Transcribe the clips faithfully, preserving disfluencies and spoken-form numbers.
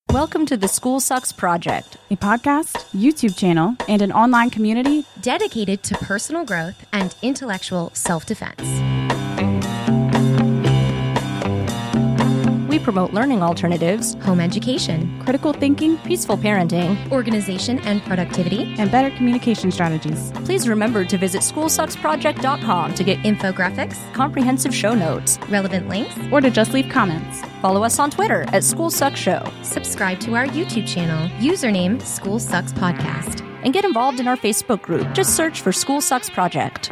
Welcome to the School Sucks Project, a podcast, YouTube channel, and an online community dedicated to personal growth and intellectual self-defense. We promote learning alternatives, home education, critical thinking, peaceful parenting, organization and productivity, and better communication strategies. Please remember to visit school sucks project dot com to get infographics, comprehensive show notes, relevant links, or to just leave comments. Follow us on Twitter at School Sucks Show. Subscribe to our YouTube channel, username School Sucks Podcast. And get involved in our Facebook group. Just search for School Sucks Project.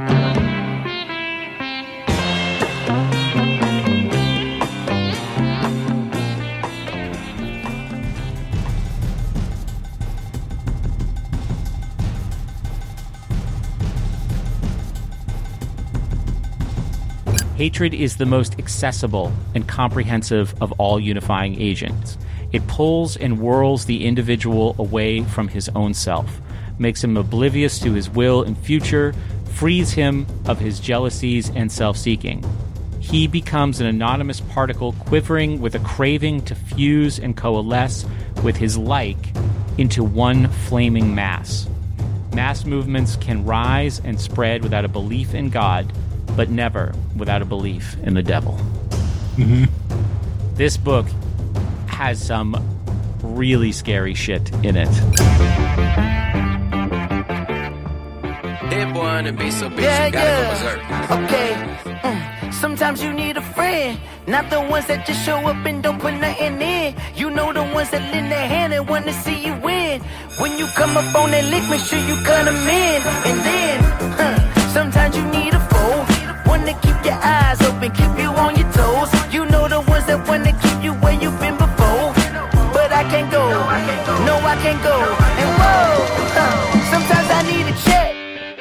Hatred is the most accessible and comprehensive of all unifying agents. It pulls and whirls the individual away from his own self, makes him oblivious to his will and future, frees him of his jealousies and self-seeking. He becomes an anonymous particle quivering with a craving to fuse and coalesce with his like into one flaming mass. Mass movements can rise and spread without a belief in God, but never without a belief in the devil. Mm-hmm. This book has some really scary shit in it. That boy wanna be so big, yeah, you gotta yeah. go berserk. Okay. Mm. Sometimes you need a friend, not the ones that just show up and don't put nothing in. You know the ones that lend their hand and wanna see you win. When you come up on that lick, make sure you cut them in. And then, huh, sometimes you need a foe, one to keep your eyes open, keep you on your toes. You know the ones that wanna keep you where you've been before. But I can't go, no I can't go. And whoa, huh, sometimes I need a check.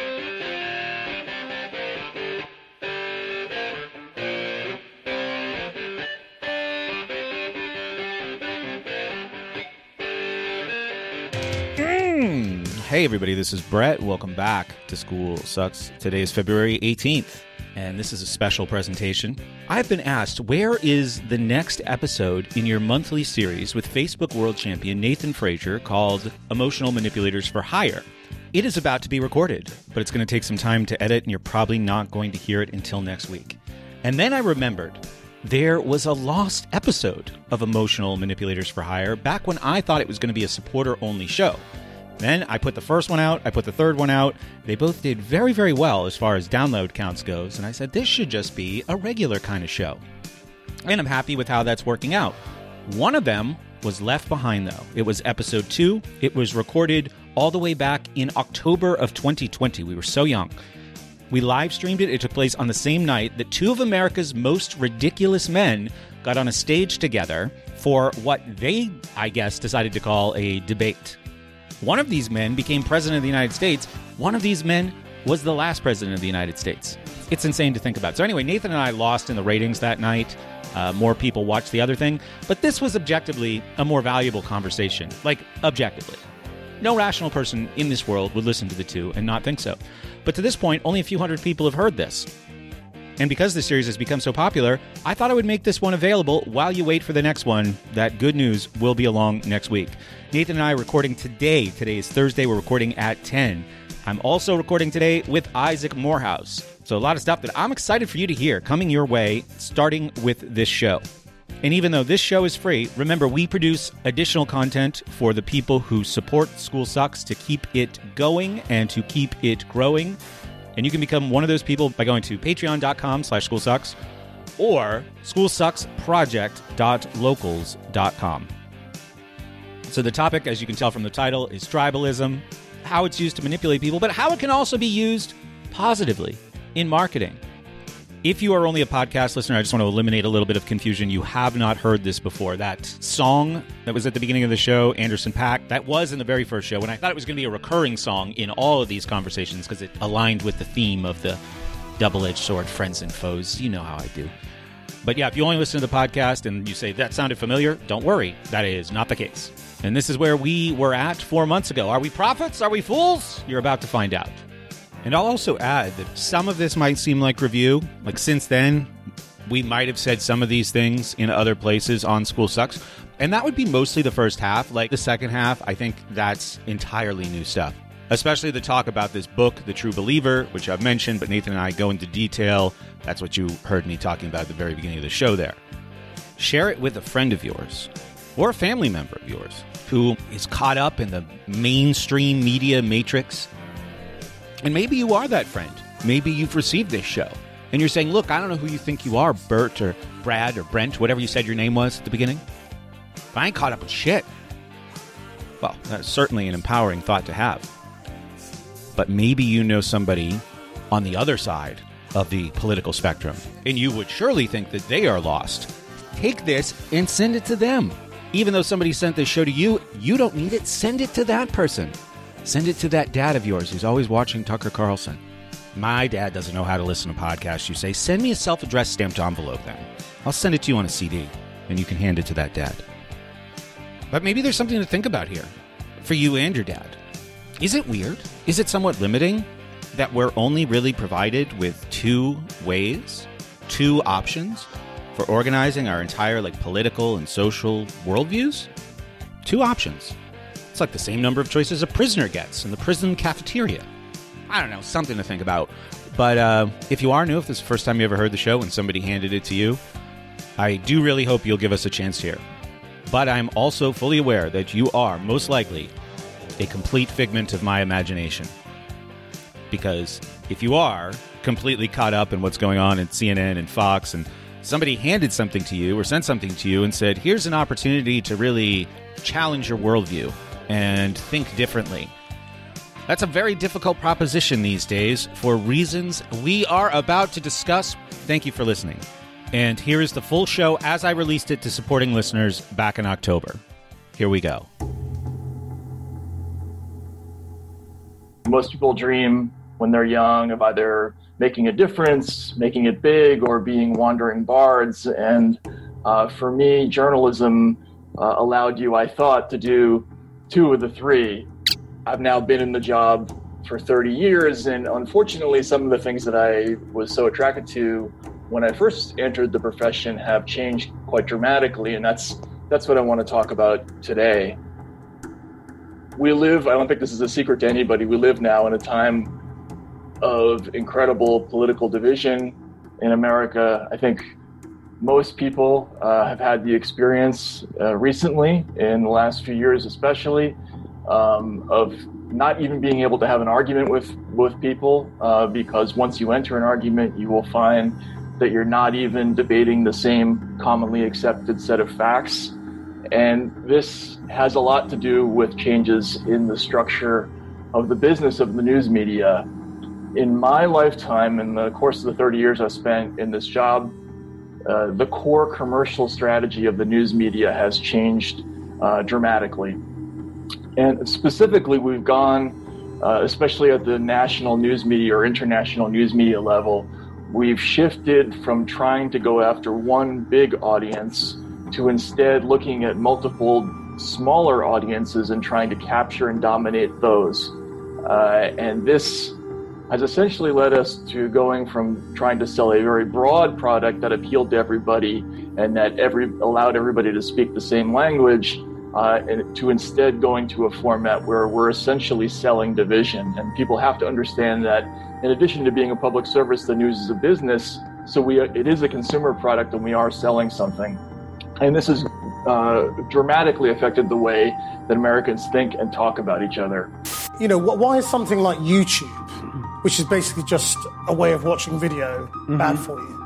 Hey everybody, this is Brett. Welcome back to School Sucks. Today is February eighteenth, and this is a special presentation. I've been asked, where is the next episode in your monthly series with Facebook World Champion Nathan Frazier called Emotional Manipulators for Hire? It is about to be recorded, but it's going to take some time to edit, and you're probably not going to hear it until next week. And then I remembered there was a lost episode of Emotional Manipulators for Hire back when I thought it was going to be a supporter-only show. Then I put the first one out, I put the third one out. They both did very, very well as far as download counts goes, and I said this should just be a regular kind of show. And I'm happy with how that's working out. One of them was left behind, though. It was episode two. It was recorded all the way back in October of twenty twenty. We were so young. We live streamed it. It took place on the same night that two of America's most ridiculous men got on a stage together for what they, I guess, decided to call a debate. One of these men became president of the United States. One of these men was the last president of the United States. It's insane to think about. So anyway, Nathan and I lost in the ratings that night. Uh, more people watched the other thing. But this was objectively a more valuable conversation. Like, objectively. No rational person in this world would listen to the two and not think so. But to this point, only a few hundred people have heard this. And because this series has become so popular, I thought I would make this one available while you wait for the next one. That good news will be along next week. Nathan and I are recording today. Today is Thursday. We're recording at ten. I'm also recording today with Isaac Morehouse. So a lot of stuff that I'm excited for you to hear coming your way, starting with this show. And even though this show is free, remember, we produce additional content for the people who support School Sucks to keep it going and to keep it growing. And you can become one of those people by going to patreon.com slash schoolsucks or schoolsucksproject dot locals dot com. So the topic, as you can tell from the title, is tribalism, how it's used to manipulate people, but how it can also be used positively in marketing. If you are only a podcast listener, I just want to eliminate a little bit of confusion. You have not heard this before. That song that was at the beginning of the show, Anderson .Paak, that was in the very first show, and I thought it was going to be a recurring song in all of these conversations because it aligned with the theme of the double-edged sword, friends and foes. You know how I do. But yeah, if you only listen to the podcast and you say, that sounded familiar, don't worry. That is not the case. And this is where we were at four months ago. Are we prophets? Are we fools? You're about to find out. And I'll also add that some of this might seem like review. Like, since then, we might have said some of these things in other places on School Sucks. And that would be mostly the first half. Like the second half, I think that's entirely new stuff. Especially the talk about this book, The True Believer, which I've mentioned, but Nathan and I go into detail. That's what you heard me talking about at the very beginning of the show there. Share it with a friend of yours or a family member of yours who is caught up in the mainstream media matrix. And maybe you are that friend. Maybe you've received this show. And you're saying, look, I don't know who you think you are, Bert or Brad or Brent, whatever you said your name was at the beginning. But I ain't caught up with shit. Well, that's certainly an empowering thought to have. But maybe you know somebody on the other side of the political spectrum, and you would surely think that they are lost. Take this and send it to them. Even though somebody sent this show to you, you don't need it. Send it to that person. Send it to that dad of yours who's always watching Tucker Carlson. My dad doesn't know how to listen to podcasts. You say, send me a self-addressed stamped envelope then. I'll send it to you on a C D, and you can hand it to that dad. But maybe there's something to think about here for you and your dad. Is it weird? Is it somewhat limiting that we're only really provided with two ways, two options for organizing our entire like political and social worldviews? Two options. It's like the same number of choices a prisoner gets in the prison cafeteria. I don't know, something to think about. But uh, if you are new, if this is the first time you ever heard the show and somebody handed it to you, I do really hope you'll give us a chance here. But I'm also fully aware that you are most likely a complete figment of my imagination. Because if you are completely caught up in what's going on in C N N and Fox, and somebody handed something to you or sent something to you and said, here's an opportunity to really challenge your worldview and think differently. That's a very difficult proposition these days for reasons we are about to discuss. Thank you for listening. And here is the full show as I released it to supporting listeners back in October. Here we go. Most people dream when they're young of either making a difference, making it big, or being wandering bards. And uh, for me, journalism uh, allowed you, I thought, to do two of the three. I've now been in the job for thirty years, and unfortunately, some of the things that I was so attracted to when I first entered the profession have changed quite dramatically, and that's that's what I want to talk about today. We live, I don't think this is a secret to anybody, we live now in a time of incredible political division in America. I think most people uh, have had the experience uh, recently, in the last few years especially, um, of not even being able to have an argument with, with people uh, because once you enter an argument, you will find that you're not even debating the same commonly accepted set of facts. And this has a lot to do with changes in the structure of the business of the news media. In my lifetime, in the course of the thirty years I've spent in this job, uh, the core commercial strategy of the news media has changed uh, dramatically. And specifically, we've gone, uh, especially at the national news media or international news media level, we've shifted from trying to go after one big audience to instead looking at multiple smaller audiences and trying to capture and dominate those. Uh, and this has essentially led us to going from trying to sell a very broad product that appealed to everybody and that every allowed everybody to speak the same language, uh, and to instead going to a format where we're essentially selling division. And people have to understand that in addition to being a public service, the news is a business, so we it is a consumer product and we are selling something. And this has uh, dramatically affected the way that Americans think and talk about each other. You know, why is something like YouTube, which is basically just a way of watching video, mm-hmm. bad for you?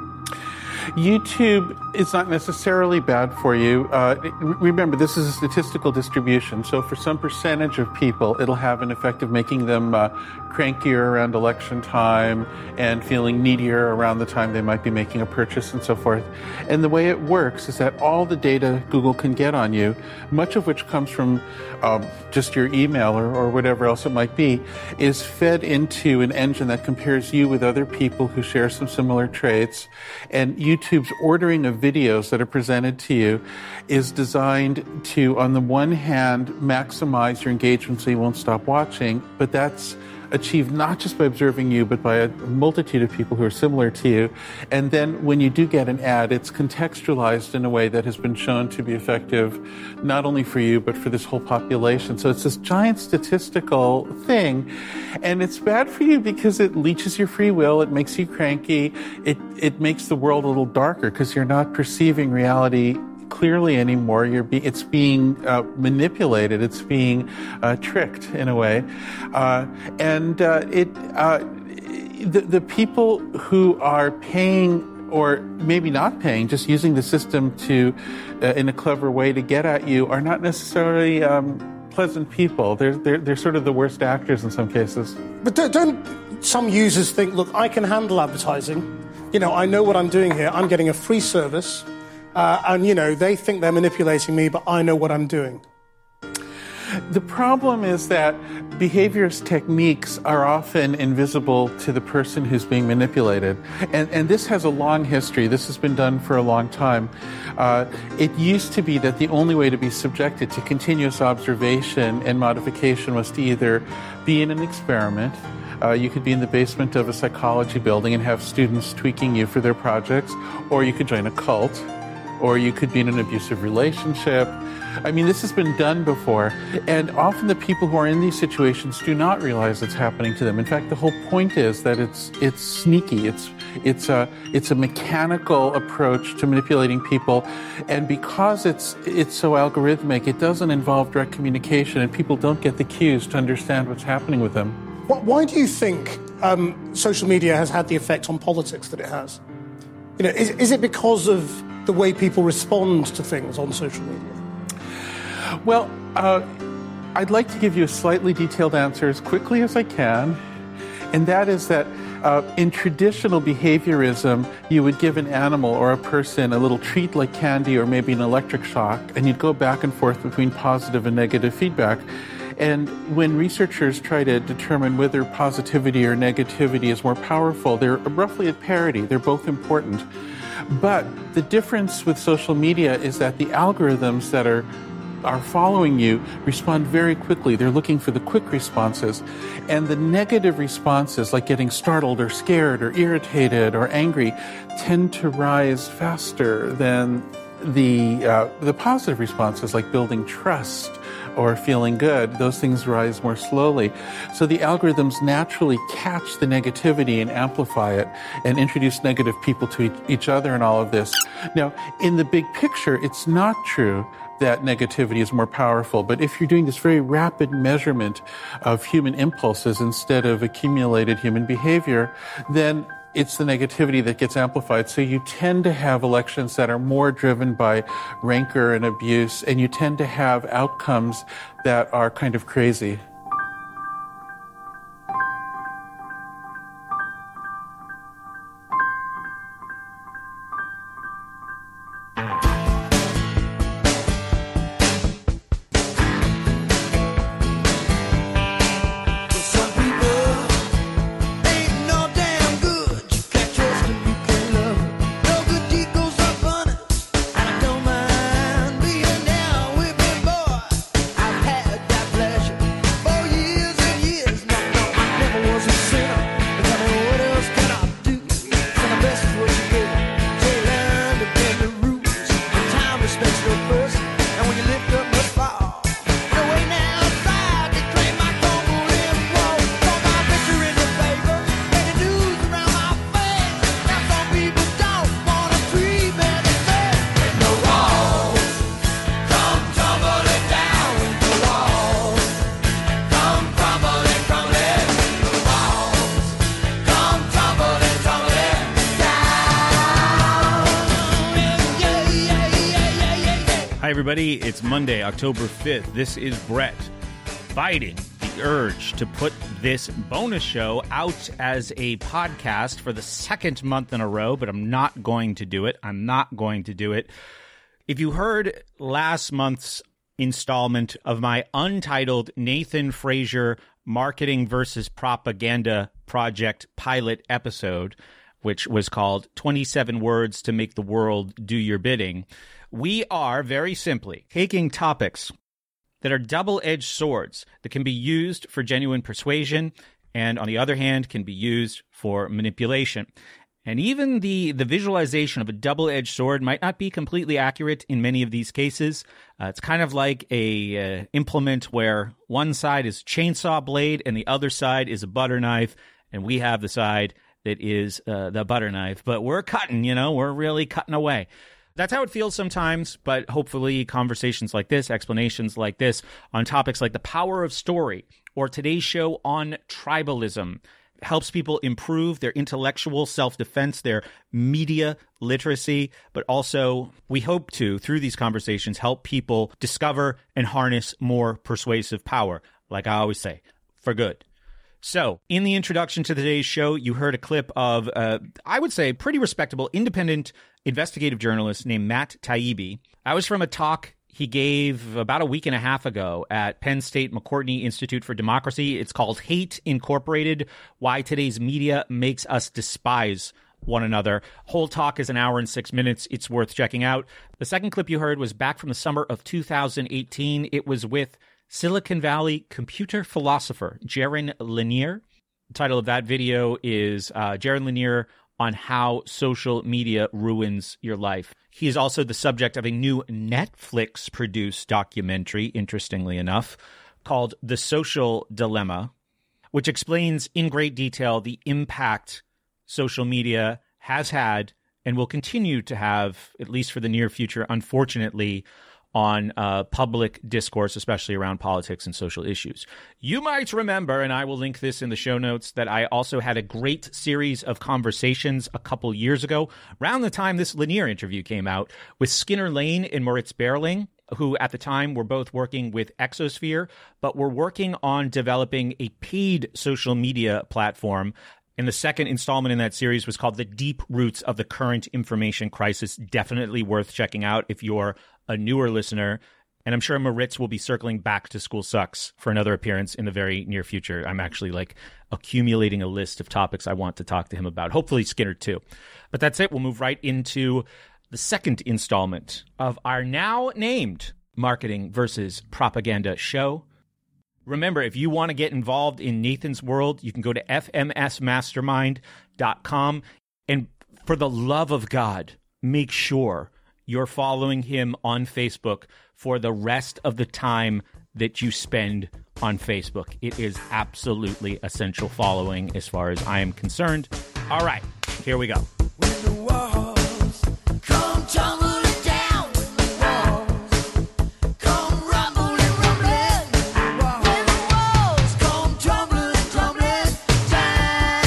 YouTube is not necessarily bad for you. Uh, remember, this is a statistical distribution, so for some percentage of people, it'll have an effect of making them uh, crankier around election time and feeling needier around the time they might be making a purchase and so forth. And the way it works is that all the data Google can get on you, much of which comes from um, just your email or, or whatever else it might be, is fed into an engine that compares you with other people who share some similar traits. And YouTube's ordering of videos that are presented to you is designed to, on the one hand, maximize your engagement so you won't stop watching, but that's achieved not just by observing you, but by a multitude of people who are similar to you. And then when you do get an ad, it's contextualized in a way that has been shown to be effective not only for you, but for this whole population. So it's this giant statistical thing. And it's bad for you because it leeches your free will. It makes you cranky. It, it makes the world a little darker because you're not perceiving reality clearly anymore. You're be, it's being uh, manipulated. It's being uh, tricked in a way, uh, and uh, it uh, the the people who are paying or maybe not paying, just using the system to uh, in a clever way to get at you, are not necessarily um, pleasant people. They're they're they're sort of the worst actors in some cases. But don't, don't some users think, look, I can handle advertising. You know, I know what I'm doing here. I'm getting a free service. Uh, and, you know, they think they're manipulating me, but I know what I'm doing. The problem is that behaviorist techniques are often invisible to the person who's being manipulated. And, and this has a long history. This has been done for a long time. Uh, it used to be that the only way to be subjected to continuous observation and modification was to either be in an experiment. Uh, you could be in the basement of a psychology building and have students tweaking you for their projects, or you could join a cult. Or you could be in an abusive relationship. I mean, this has been done before. And often the people who are in these situations do not realize it's happening to them. In fact, the whole point is that it's it's sneaky. It's it's a it's a mechanical approach to manipulating people. And because it's it's so algorithmic, it doesn't involve direct communication, and people don't get the cues to understand what's happening with them. Why do you think um, social media has had the effect on politics that it has? You know, is, is it because of the way people respond to things on social media? Well, uh, I'd like to give you a slightly detailed answer as quickly as I can, and that is that uh, in traditional behaviorism, you would give an animal or a person a little treat like candy or maybe an electric shock, and you'd go back and forth between positive and negative feedback. And when researchers try to determine whether positivity or negativity is more powerful, they're roughly at parity. They're both important. But the difference with social media is that the algorithms that are are following you respond very quickly. They're looking for the quick responses. And the negative responses, like getting startled or scared or irritated or angry, tend to rise faster than the uh, the positive responses, like building trust or feeling good. Those things rise more slowly. So the algorithms naturally catch the negativity and amplify it and introduce negative people to each other and all of this. Now, in the big picture, it's not true that negativity is more powerful. But if you're doing this very rapid measurement of human impulses instead of accumulated human behavior, then it's the negativity that gets amplified. So you tend to have elections that are more driven by rancor and abuse, and you tend to have outcomes that are kind of crazy. Hi, everybody. It's Monday, October fifth. This is Brett fighting the urge to put this bonus show out as a podcast for the second month in a row, but I'm not going to do it. I'm not going to do it. If you heard last month's installment of my untitled Nathan Frazier Marketing versus Propaganda Project pilot episode, which was called twenty-seven Words to Make the World Do Your Bidding, we are, very simply, taking topics that are double-edged swords that can be used for genuine persuasion and on the other hand can be used for manipulation. And even the, the visualization of a double-edged sword might not be completely accurate in many of these cases. Uh, it's kind of like a uh, implement where one side is chainsaw blade and the other side is a butter knife, and we have the side that is uh, the butter knife. But we're cutting, you know, we're really cutting away. That's how it feels sometimes, but hopefully conversations like this, explanations like this on topics like the power of story or today's show on tribalism helps people improve their intellectual self-defense, their media literacy, but also we hope to, through these conversations, help people discover and harness more persuasive power, like I always say, for good. So, in the introduction to today's show, you heard a clip of, uh, I would say, pretty respectable, independent investigative journalist named Matt Taibbi. That was from a talk he gave about a week and a half ago at Penn State McCourtney Institute for Democracy. It's called Hate Incorporated, Why Today's Media Makes Us Despise One Another. Whole talk is an hour and six minutes. It's worth checking out. The second clip you heard was back from the summer of two thousand eighteen. It was with Silicon Valley computer philosopher Jaron Lanier. The title of that video is uh, Jaron Lanier on how social media ruins your life. He is also the subject of a new Netflix-produced documentary, interestingly enough, called The Social Dilemma, which explains in great detail the impact social media has had and will continue to have, at least for the near future, unfortunately, on uh, public discourse, especially around politics and social issues. You might remember, and I will link this in the show notes, that I also had a great series of conversations a couple years ago, around the time this Lanier interview came out, with Skinner Lane and Moritz Berling, who at the time were both working with Exosphere, but were working on developing a paid social media platform. And the second installment in that series was called The Deep Roots of the Current Information Crisis. Definitely worth checking out if you're a newer listener. And I'm sure Moritz will be circling back to School Sucks for another appearance in the very near future. I'm actually like accumulating a list of topics I want to talk to him about. Hopefully Skinner too. But that's it. We'll move right into the second installment of our now named Marketing versus Propaganda show. Remember, if you want to get involved in Nathan's world, you can go to f m s mastermind dot com. And for the love of God, make sure you're following him on Facebook for the rest of the time that you spend on Facebook. It is absolutely essential following as far as I am concerned. All right, here we go. When the walls come tumbling down, when the walls come rumbling, rumbling, when the walls come tumbling, tumbling down,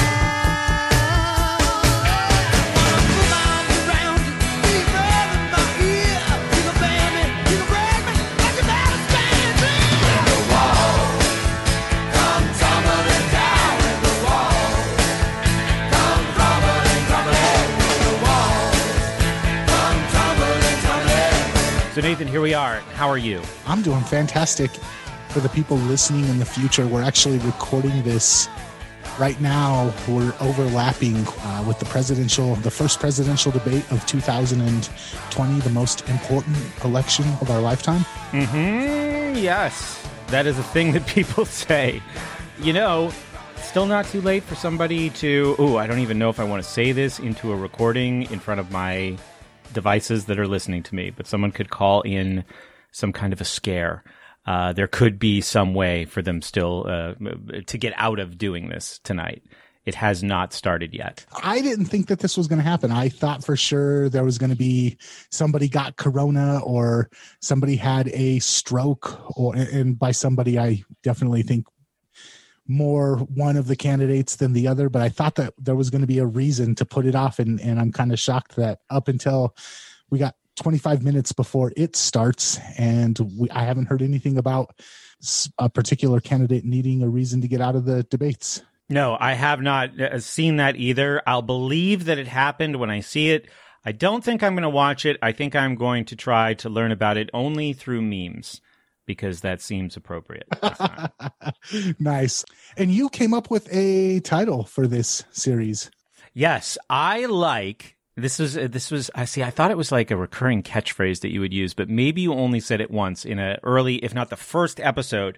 put my arms around you, deeper in my ear, you can bend me, you can break me, but you better stand me. When the walls come tumbling down, when the walls come crumbling, crumbling, when the walls come tumbling, tumbling. So Nathan, here we are. How are you? I'm doing fantastic. For the people listening in the future, we're actually recording this right now. We're overlapping uh, with the presidential, the first presidential debate of two thousand twenty, the most important election of our lifetime. Mm-hmm. Yes, that is a thing that people say. You know, still not too late for somebody to, oh, I don't even know if I want to say this into a recording in front of my devices that are listening to me, but someone could call in some kind of a scare. Uh, there could be some way for them still uh, to get out of doing this tonight. It has not started yet. I didn't think that this was going to happen. I thought for sure there was going to be somebody got corona or somebody had a stroke, or, and by somebody, I definitely think more one of the candidates than the other, but I thought that there was going to be a reason to put it off. And, and I'm kind of shocked that up until we got twenty-five minutes before it starts, and we, I haven't heard anything about a particular candidate needing a reason to get out of the debates. No, I have not seen that either. I'll believe that it happened when I see it. I don't think I'm going to watch it. I think I'm going to try to learn about it only through memes, because that seems appropriate. Nice. And you came up with a title for this series. Yes, I like... This was, this was, I see, I thought it was like a recurring catchphrase that you would use, but maybe you only said it once in a early, if not the first episode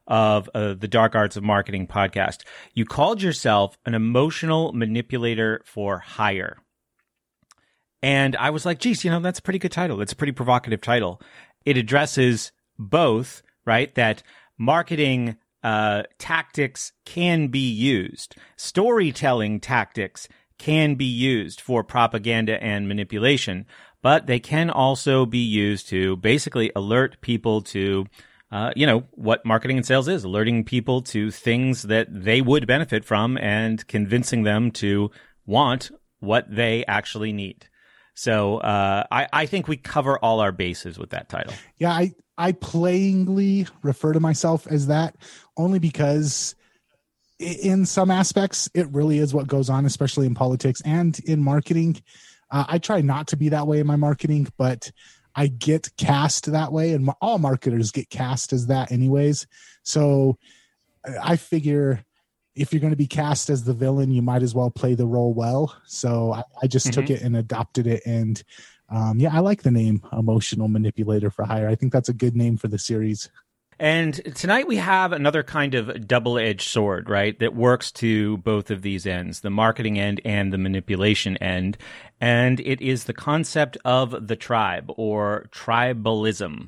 of uh, the Dark Arts of Marketing podcast. You called yourself an emotional manipulator for hire. And I was like, geez, you know, that's a pretty good title. It's a pretty provocative title. It addresses both, right? That marketing uh, tactics can be used. Storytelling tactics can be used for propaganda and manipulation, but they can also be used to basically alert people to, uh, you know, what marketing and sales is, alerting people to things that they would benefit from and convincing them to want what they actually need. So uh, I, I think we cover all our bases with that title. Yeah, I, I playingly refer to myself as that only because in some aspects, it really is what goes on, especially in politics and in marketing. Uh, I try not to be that way in my marketing, but I get cast that way, and all marketers get cast as that anyways. So I figure if you're going to be cast as the villain, you might as well play the role well. So I, I just mm-hmm. took it and adopted it. And um, yeah, I like the name Emotional Manipulator for Hire. I think that's a good name for the series. And tonight we have another kind of double-edged sword, right, that works to both of these ends, the marketing end and the manipulation end. And it is the concept of the tribe, or tribalism.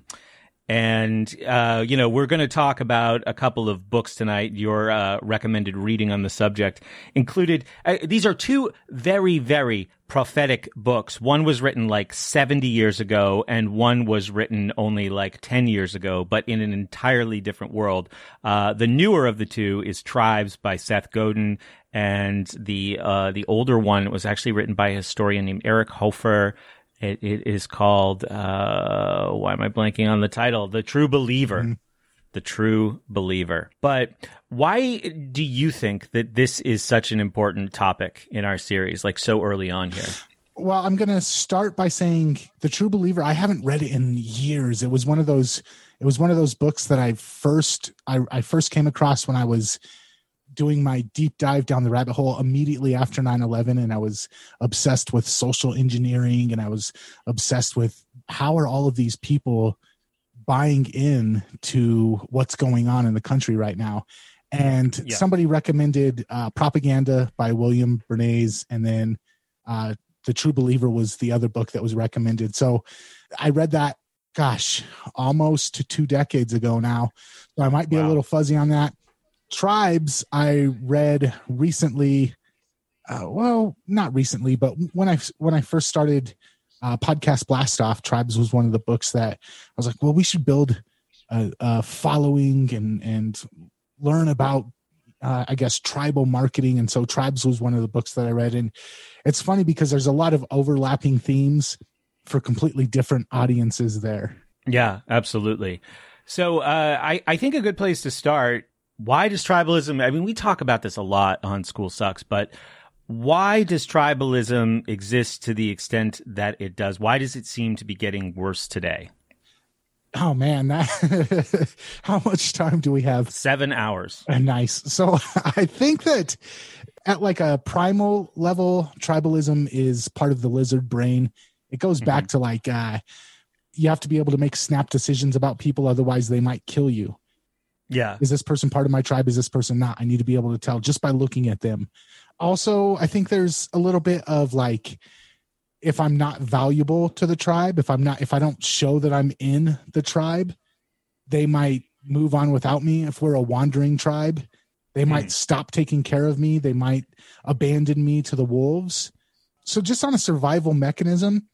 And, uh, you know, we're going to talk about a couple of books tonight. Your uh, recommended reading on the subject included, uh, these are two very, very prophetic books. One was written like seventy years ago, and one was written only like ten years ago, but in an entirely different world. Uh, the newer of the two is Tribes by Seth Godin, and the uh, the older one was actually written by a historian named Eric Hofer. It, it is called, uh, why am I blanking on the title? The True Believer. Mm-hmm. The True Believer. But why do you think that this is such an important topic in our series, like so early on here? Well, I'm going to start by saying The True Believer, I haven't read it in years. It was one of those, it was one of those books that I first, I, I first came across when I was doing my deep dive down the rabbit hole immediately after nine eleven, and I was obsessed with social engineering, and I was obsessed with how are all of these people buying in to what's going on in the country right now. And yeah. somebody recommended uh, Propaganda by William Bernays, and then uh, The True Believer was the other book that was recommended. So I read that, gosh, almost two decades ago now. So I might be wow. a little fuzzy on that. Tribes, I read recently. Uh, well, not recently, but when I when I first started uh, Podcast Blast Off, Tribes was one of the books that I was like, well, we should build a, a following and and learn about, uh, I guess, tribal marketing. And so Tribes was one of the books that I read. And it's funny because there's a lot of overlapping themes for completely different audiences there. Yeah, absolutely. So uh, I I think a good place to start. Why does tribalism, I mean, we talk about this a lot on School Sucks, but why does tribalism exist to the extent that it does? Why does it seem to be getting worse today? Oh, man, that, how much time do we have? Seven hours. Uh, nice. So I think that at like a primal level, tribalism is part of the lizard brain. It goes mm-hmm. back to like, uh, you have to be able to make snap decisions about people, otherwise they might kill you. Yeah. Is this person part of my tribe? Is this person not? I need to be able to tell just by looking at them. Also, I think there's a little bit of like, if I'm not valuable to the tribe, if I'm not, if I don't show that I'm in the tribe, they might move on without me. If we're a wandering tribe, they mm. might stop taking care of me. They might abandon me to the wolves. So just on a survival mechanism,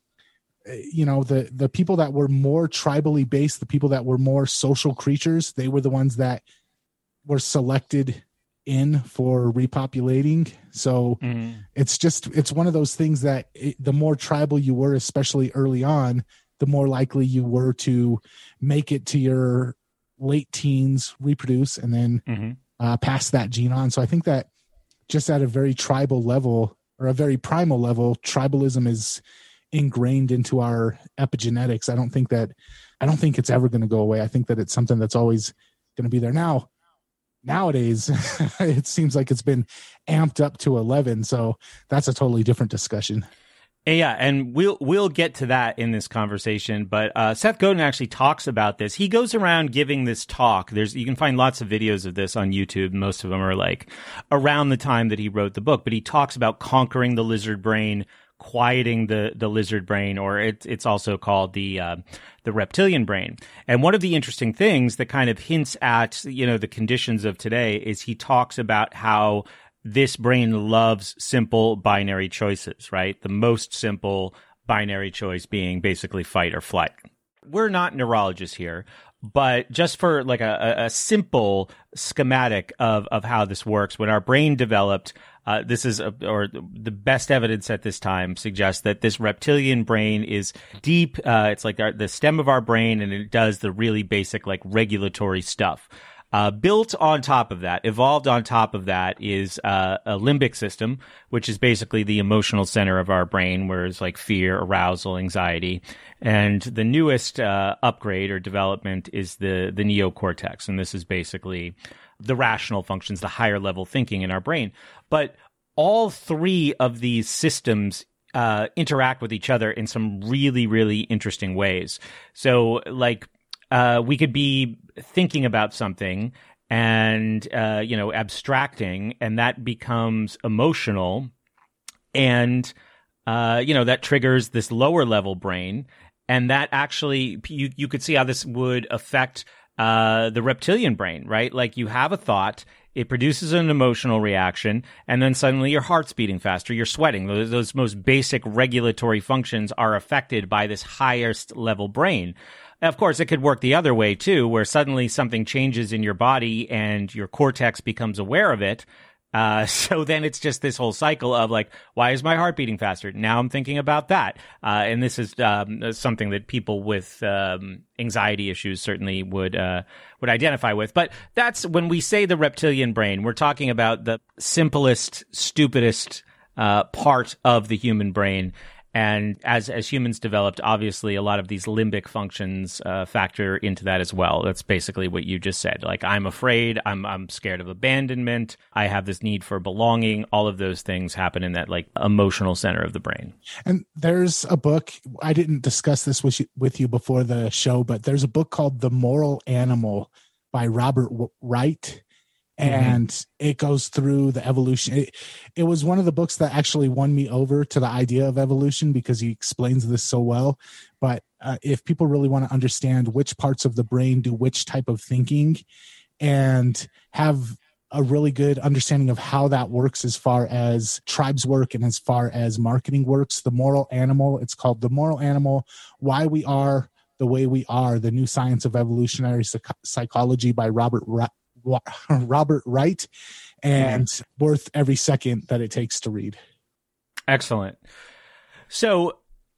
you know, the, the people that were more tribally based, the people that were more social creatures, they were the ones that were selected in for repopulating. So mm. it's just, it's one of those things that it, the more tribal you were, especially early on, the more likely you were to make it to your late teens, reproduce, and then mm-hmm. uh, pass that gene on. So I think that just at a very tribal level, or a very primal level, tribalism is ingrained into our epigenetics. I don't think that, I don't think it's ever going to go away. I think that it's something that's always going to be there. Now, nowadays, it seems like it's been amped up to eleven. So that's a totally different discussion. Yeah, and we'll we'll get to that in this conversation. But uh, Seth Godin actually talks about this. He goes around giving this talk. There's you can find lots of videos of this on YouTube. Most of them are like around the time that he wrote the book. But he talks about conquering the lizard brain, quieting the the lizard brain, or it, it's also called the uh, the reptilian brain. And one of the interesting things that kind of hints at you know the conditions of today is he talks about how this brain loves simple binary choices, right? The most simple binary choice being basically fight or flight. We're not neurologists here, but just for like a, a simple schematic of, of how this works, when our brain developed, uh, this is, a, or the best evidence at this time suggests that this reptilian brain is deep. Uh, it's like our, the stem of our brain, and it does the really basic like regulatory stuff. Uh, built on top of that, evolved on top of that is uh, a limbic system, which is basically the emotional center of our brain, where it's like fear, arousal, anxiety. And the newest uh, upgrade or development is the, the neocortex. And this is basically the rational functions, the higher level thinking in our brain. But all three of these systems uh, interact with each other in some really, really interesting ways. So like, Uh, we could be thinking about something and, uh, you know, abstracting, and that becomes emotional. And, uh, you know, that triggers this lower level brain. And that actually, you, you could see how this would affect uh, the reptilian brain, right? Like you have a thought, it produces an emotional reaction, and then suddenly your heart's beating faster, you're sweating. Those, those most basic regulatory functions are affected by this highest level brain. Of course, it could work the other way, too, where suddenly something changes in your body and your cortex becomes aware of it. Uh, so then it's just this whole cycle of like, why is my heart beating faster? Now I'm thinking about that. Uh, and this is um, something that people with um, anxiety issues certainly would uh, would identify with. But that's when we say the reptilian brain, we're talking about the simplest, stupidest uh, part of the human brain. And as as humans developed, obviously, a lot of these limbic functions uh, factor into that as well. That's basically what you just said. Like, I'm afraid, I'm I'm scared of abandonment, I have this need for belonging. All of those things happen in that like emotional center of the brain. And there's a book, I didn't discuss this with you, with you before the show, but there's a book called The Moral Animal by Robert Wright. And mm-hmm. it goes through the evolution. It, it was one of the books that actually won me over to the idea of evolution because he explains this so well. But uh, if people really want to understand which parts of the brain do which type of thinking and have a really good understanding of how that works as far as tribes work and as far as marketing works, The Moral Animal, it's called The Moral Animal, Why We Are the Way We Are, The New Science of Evolutionary Psych- Psychology by Robert Wright. Robert Wright, and mm-hmm. worth every second that it takes to read. Excellent. So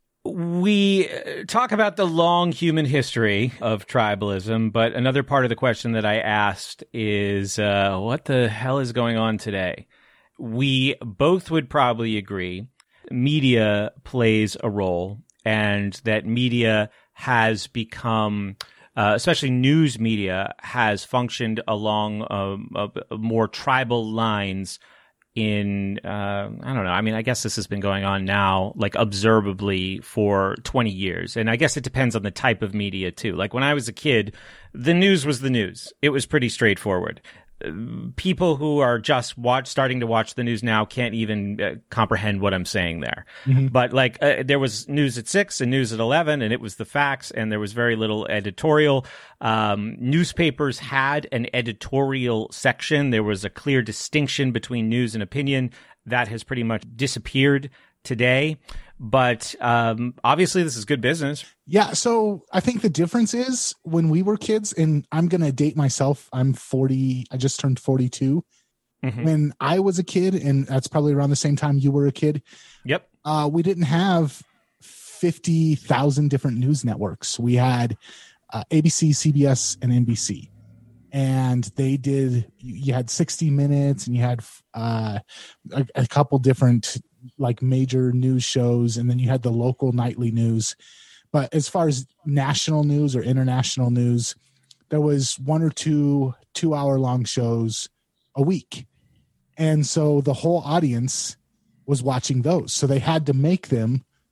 we talk about the long human history of tribalism, but another part of the question that I asked is, uh, what the hell is going on today? We both would probably agree media plays a role, and that media has become... Uh, especially news media has functioned along um, uh, more tribal lines in, uh, I don't know, I mean, I guess this has been going on now, like observably for twenty years. And I guess it depends on the type of media too. Like when I was a kid, the news was the news. It was pretty straightforward. People who are just watch starting to watch the news now can't even uh, comprehend what I'm saying there. Mm-hmm. But like uh, there was news at six and news at eleven, and it was the facts, and there was very little editorial. Um, newspapers had an editorial section. There was a clear distinction between news and opinion. That has pretty much disappeared today. But um, obviously this is good business. Yeah. So I think the difference is when we were kids, and I'm going to date myself. I'm forty. I just turned forty-two. Mm-hmm. When I was a kid, and that's probably around the same time you were a kid. Yep. Uh, we didn't have fifty thousand different news networks. We had uh, A B C, C B S, and N B C. And they did, you had sixty minutes, and you had uh, a, a couple different like major news shows, and then you had the local nightly news. But as far as national news or international news, there was one or two two hour long shows a week. And so the whole audience was watching those. So they had to make them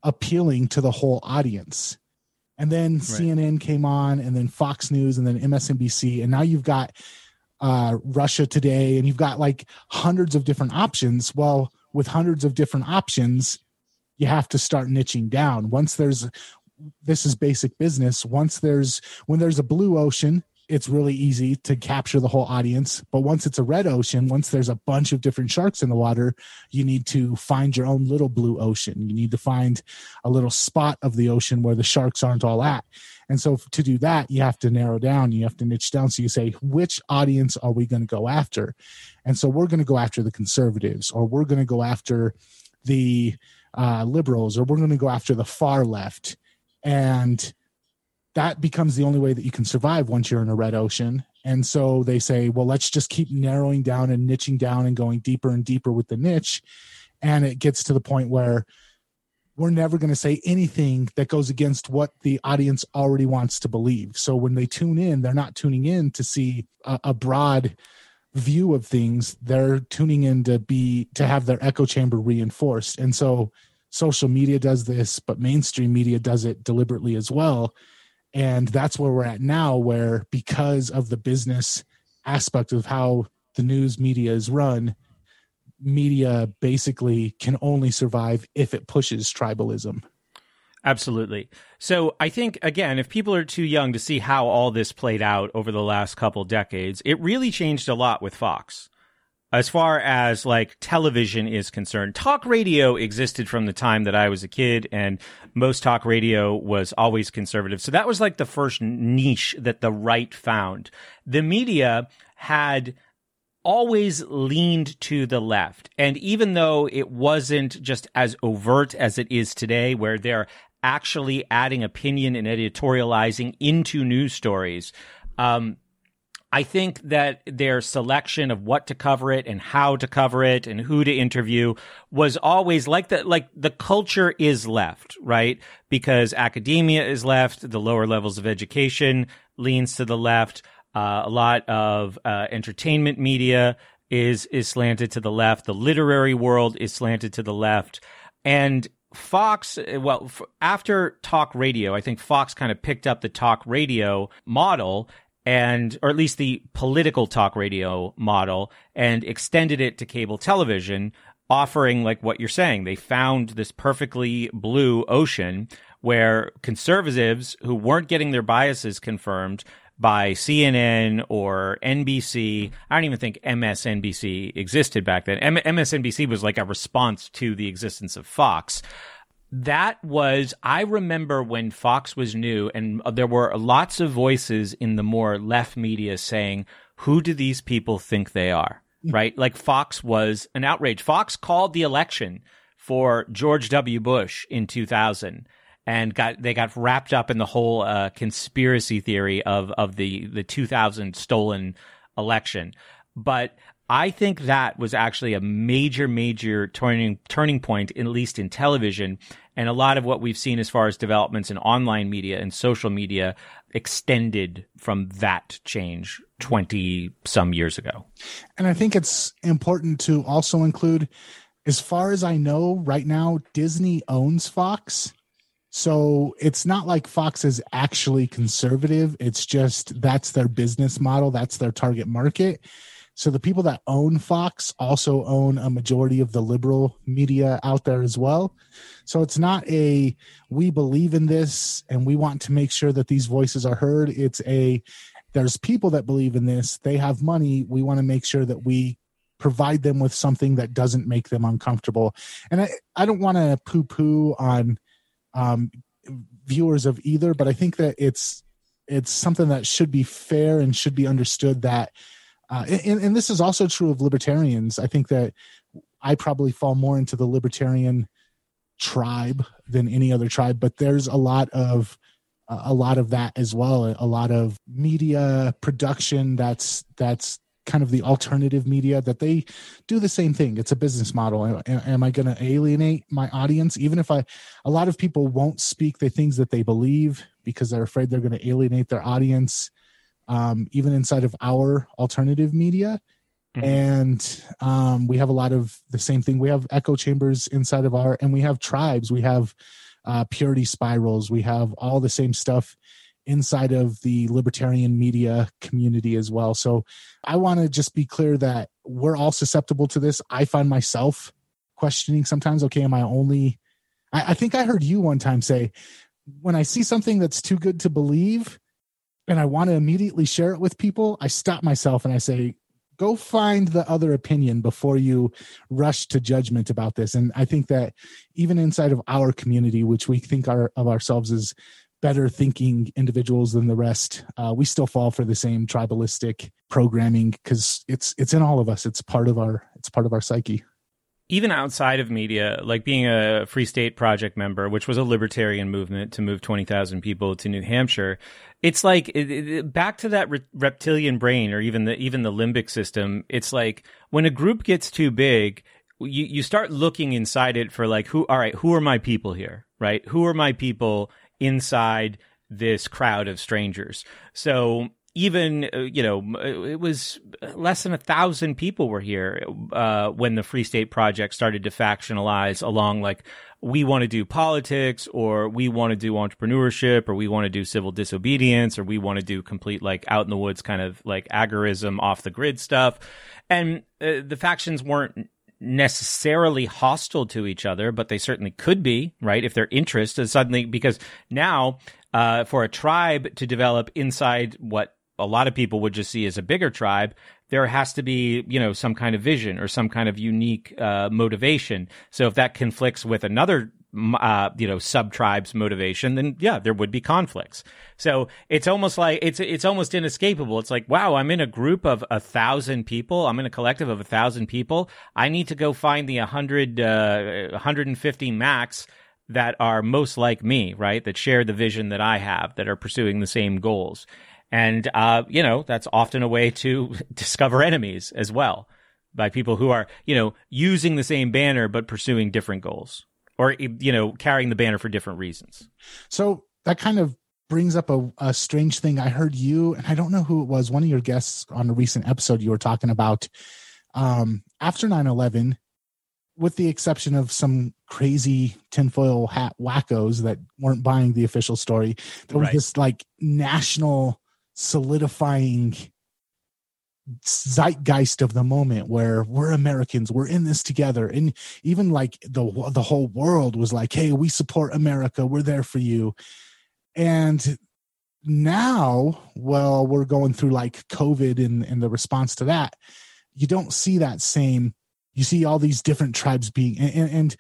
appealing to the whole audience. And then right. C N N came on, and then Fox News, and then M S N B C, and now you've got uh, Russia Today, and you've got like hundreds of different options. Well, with hundreds of different options, you have to start niching down. Once there's, this is basic business. Once there's, when there's a blue ocean, it's really easy to capture the whole audience. But once it's a red ocean, once there's a bunch of different sharks in the water, you need to find your own little blue ocean. You need to find a little spot of the ocean where the sharks aren't all at. And so to do that, you have to narrow down, you have to niche down. So you say, which audience are we going to go after? And so we're going to go after the conservatives, or we're going to go after the uh, liberals, or we're going to go after the far left. And that becomes the only way that you can survive once you're in a red ocean. And so they say, well, let's just keep narrowing down and niching down and going deeper and deeper with the niche. And it gets to the point where we're never going to say anything that goes against what the audience already wants to believe. So when they tune in, they're not tuning in to see a, a broad view of things. They're tuning in to be, to have their echo chamber reinforced. And so social media does this, but mainstream media does it deliberately as well. And that's where we're at now, where because of the business aspect of how the news media is run, media basically can only survive if it pushes tribalism. Absolutely. So I think, again, if people are too young to see how all this played out over the last couple decades, it really changed a lot with Fox. As far as like television is concerned, talk radio existed from the time that I was a kid, and most talk radio was always conservative. So that was like the first niche that the right found. The media had always leaned to the left. And even though it wasn't just as overt as it is today, where they're actually adding opinion and editorializing into news stories, um, I think that their selection of what to cover it and how to cover it and who to interview was always like the, like the culture is left, right? Because academia is left, the lower levels of education leans to the left. Uh, a lot of uh, entertainment media is is slanted to the left. The literary world is slanted to the left. And Fox, well, f- after talk radio, I think Fox kind of picked up the talk radio model, and or at least the political talk radio model, and extended it to cable television, offering like what you're saying. They found this perfectly blue ocean where conservatives who weren't getting their biases confirmed by C N N or N B C. I don't even think M S N B C existed back then. M- M S N B C was like a response to the existence of Fox. That was, I remember when Fox was new, and there were lots of voices in the more left media saying, who do these people think they are? Right? Like Fox was an outrage. Fox called the election for George W. Bush in two thousand. And got they got wrapped up in the whole uh, conspiracy theory of of the the two thousand stolen election. But I think that was actually a major, major turning turning point, at least in television. And a lot of what we've seen as far as developments in online media and social media extended from that change twenty some years ago. And I think it's important to also include, as far as I know right now, Disney owns Fox. So it's not like Fox is actually conservative. It's just that's their business model. That's their target market. So the people that own Fox also own a majority of the liberal media out there as well. So it's not a, we believe in this and we want to make sure that these voices are heard. It's a, there's people that believe in this. They have money. We want to make sure that we provide them with something that doesn't make them uncomfortable. And I, I don't want to poo-poo on Um, viewers of either, but I think that it's it's something that should be fair and should be understood that, uh, and, and this is also true of libertarians. I think that I probably fall more into the libertarian tribe than any other tribe, but there's a lot of uh, a lot of that as well. A lot of media production that's that's kind of the alternative media, that they do the same thing. It's a business model. Am, am I going to alienate my audience? Even if I, a lot of people won't speak the things that they believe because they're afraid they're going to alienate their audience, um, even inside of our alternative media. Mm-hmm. And um, we have a lot of the same thing. We have echo chambers inside of our, and we have tribes. We have uh, purity spirals. We have all the same stuff inside of the libertarian media community as well. So I want to just be clear that we're all susceptible to this. I find myself questioning sometimes, okay, am I only, I, I think I heard you one time say, when I see something that's too good to believe and I want to immediately share it with people, I stop myself and I say, go find the other opinion before you rush to judgment about this. And I think that even inside of our community, which we think our, of ourselves as better thinking individuals than the rest, uh, we still fall for the same tribalistic programming because it's it's in all of us. It's part of our it's part of our psyche. Even outside of media, like being a Free State Project member, which was a libertarian movement to move twenty thousand people to New Hampshire, it's like it, it, back to that re- reptilian brain, or even the even the limbic system. It's like when a group gets too big, you you start looking inside it for like, who? All right, who are my people here? Right? Who are my people inside this crowd of strangers? So even, uh, you know, it was less than a thousand people were here uh, when the Free State Project started to factionalize along, like, we want to do politics, or we want to do entrepreneurship, or we want to do civil disobedience, or we want to do complete, like, out in the woods kind of like agorism, off the grid stuff. And uh, the factions weren't necessarily hostile to each other, but they certainly could be, right? If their interest is suddenly, because now uh, for a tribe to develop inside what a lot of people would just see as a bigger tribe, there has to be, you know, some kind of vision or some kind of unique uh, motivation. So if that conflicts with another Uh, you know, sub-tribe's motivation, then yeah, there would be conflicts. So it's almost like, it's it's almost inescapable. It's like, wow, I'm in a group of a thousand people. I'm in a collective of a thousand people. I need to go find the one hundred, uh, one hundred fifty max that are most like me, right? That share the vision that I have, that are pursuing the same goals. And, uh, you know, that's often a way to discover enemies as well, by people who are, you know, using the same banner but pursuing different goals. Or, you know, carrying the banner for different reasons. So that kind of brings up a, a strange thing. I heard you, and I don't know who it was, one of your guests on a recent episode, you were talking about um, after nine eleven, with the exception of some crazy tinfoil hat wackos that weren't buying the official story, there was right. this like national solidifying zeitgeist of the moment where we're Americans, we're in this together. And even like the the whole world was like, hey, we support America, we're there for you. And now, well, we're going through like COVID and, and the response to that, you don't see that same, you see all these different tribes being, and, and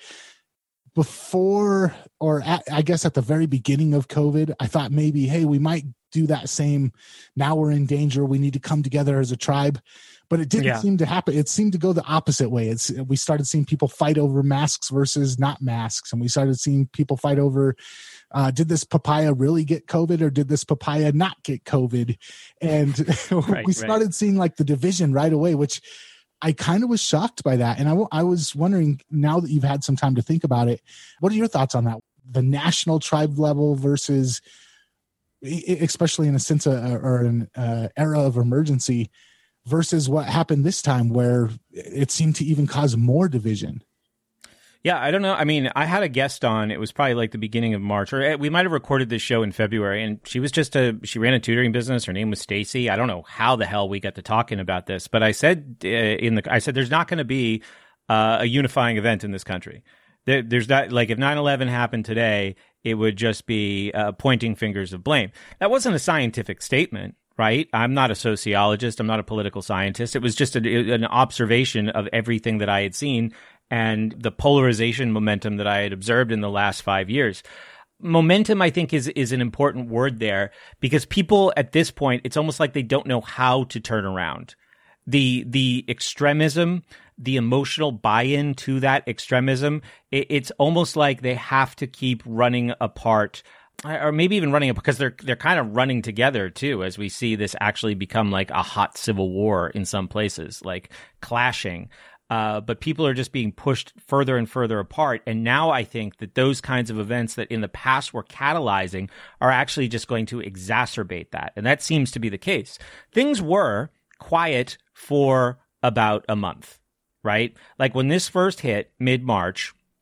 before, or at, I guess at the very beginning of COVID, I thought maybe, hey, we might do that same, now we're in danger, we need to come together as a tribe. But it didn't yeah. seem to happen. It seemed to go the opposite way. It's we started seeing people fight over masks versus not masks, and we started seeing people fight over uh, did this papaya really get COVID or did this papaya not get COVID? And right, we started right. seeing like the division right away, which I kind of was shocked by that. And I, w- I was wondering, now that you've had some time to think about it, what are your thoughts on that? The national tribe level versus, especially in a sense of, or an uh, era of emergency, versus what happened this time where it seemed to even cause more division. Yeah, I don't know. I mean, I had a guest on. It was probably like the beginning of March, or we might have recorded this show in February. And she was just a, she ran a tutoring business. Her name was Stacy. I don't know how the hell we got to talking about this, but I said uh, in the, I said, there's not going to be uh, a unifying event in this country. There, there's not, like, if nine eleven happened today, it would just be uh, pointing fingers of blame. That wasn't a scientific statement. Right? I'm not a sociologist. I'm not a political scientist. It was just a, an observation of everything that I had seen and the polarization momentum that I had observed in the last five years. Momentum, I think, is is an important word there, because people at this point, it's almost like they don't know how to turn around. The the extremism, the emotional buy-in to that extremism, it, it's almost like they have to keep running apart, or maybe even running up, because they're they're kind of running together too, as we see this actually become like a hot civil war in some places, like clashing. Uh, but people are just being pushed further and further apart. And now I think that those kinds of events that in the past were catalyzing are actually just going to exacerbate that. And that seems to be the case. Things were quiet for about a month, right? Like when this first hit mid-March,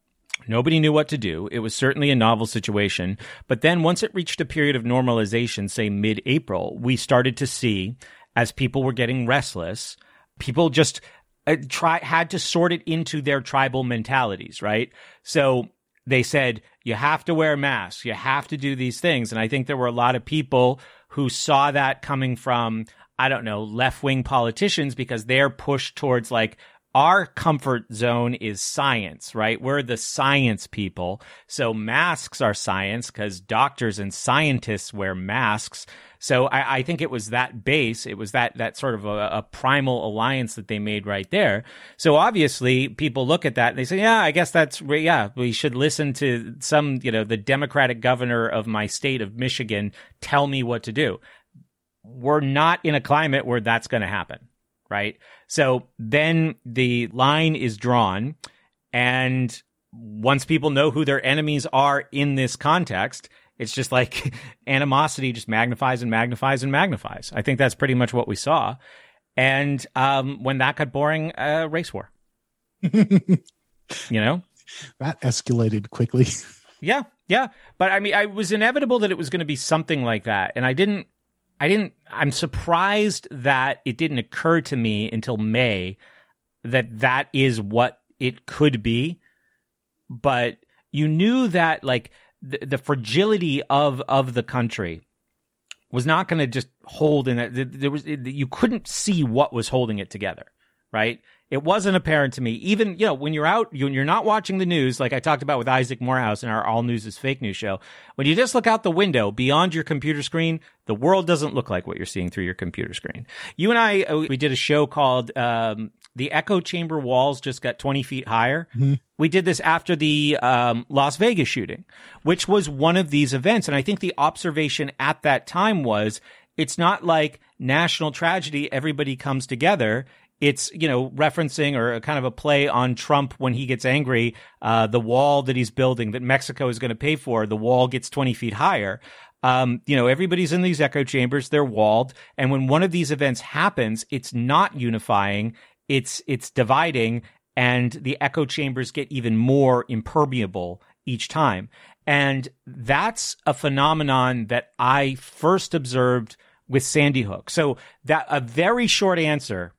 Nobody knew what to do. It was certainly a novel situation. But then once it reached a period of normalization, say mid-April, we started to see, as people were getting restless, people just uh, try had to sort it into their tribal mentalities, right? So they said, you have to wear masks. You have to do these things. And I think there were a lot of people who saw that coming from, I don't know, left-wing politicians, because they're pushed towards like, our comfort zone is science, right? We're the science people. So masks are science because doctors and scientists wear masks. So I, I think it was that base. It was that that sort of a, a primal alliance that they made right there. So obviously people look at that and they say, yeah, I guess that's, yeah, we should listen to some, you know, the Democratic governor of my state of Michigan tell me what to do. We're not in a climate where that's going to happen. Right. So then the line is drawn. And once people know who their enemies are in this context, it's just like animosity just magnifies and magnifies and magnifies. I think that's pretty much what we saw. And um, when that got boring, uh, race war. You know, that escalated quickly. Yeah. Yeah. But I mean, I was inevitable that it was going to be something like that. And I didn't. I didn't, I'm surprised that it didn't occur to me until May that that is what it could be. But you knew that like the, the fragility of, of the country was not going to just hold in it. There was, you couldn't see what was holding it together, right? It wasn't apparent to me. Even, you know, when you're out, when you're not watching the news, like I talked about with Isaac Morehouse in our All News is Fake News show, when you just look out the window beyond your computer screen, the world doesn't look like what you're seeing through your computer screen. You and I, we did a show called um, The Echo Chamber Walls Just Got twenty feet Higher. Mm-hmm. We did this after the um, Las Vegas shooting, which was one of these events. And I think the observation at that time was, it's not like national tragedy, everybody comes together. It's, you know, referencing or a kind of a play on Trump when he gets angry, uh, the wall that he's building that Mexico is going to pay for, the wall gets twenty feet higher. Um, you know, everybody's in these echo chambers, they're walled. And when one of these events happens, it's not unifying, it's, it's dividing, and the echo chambers get even more impermeable each time. And that's a phenomenon that I first observed with Sandy Hook. So that a very short answer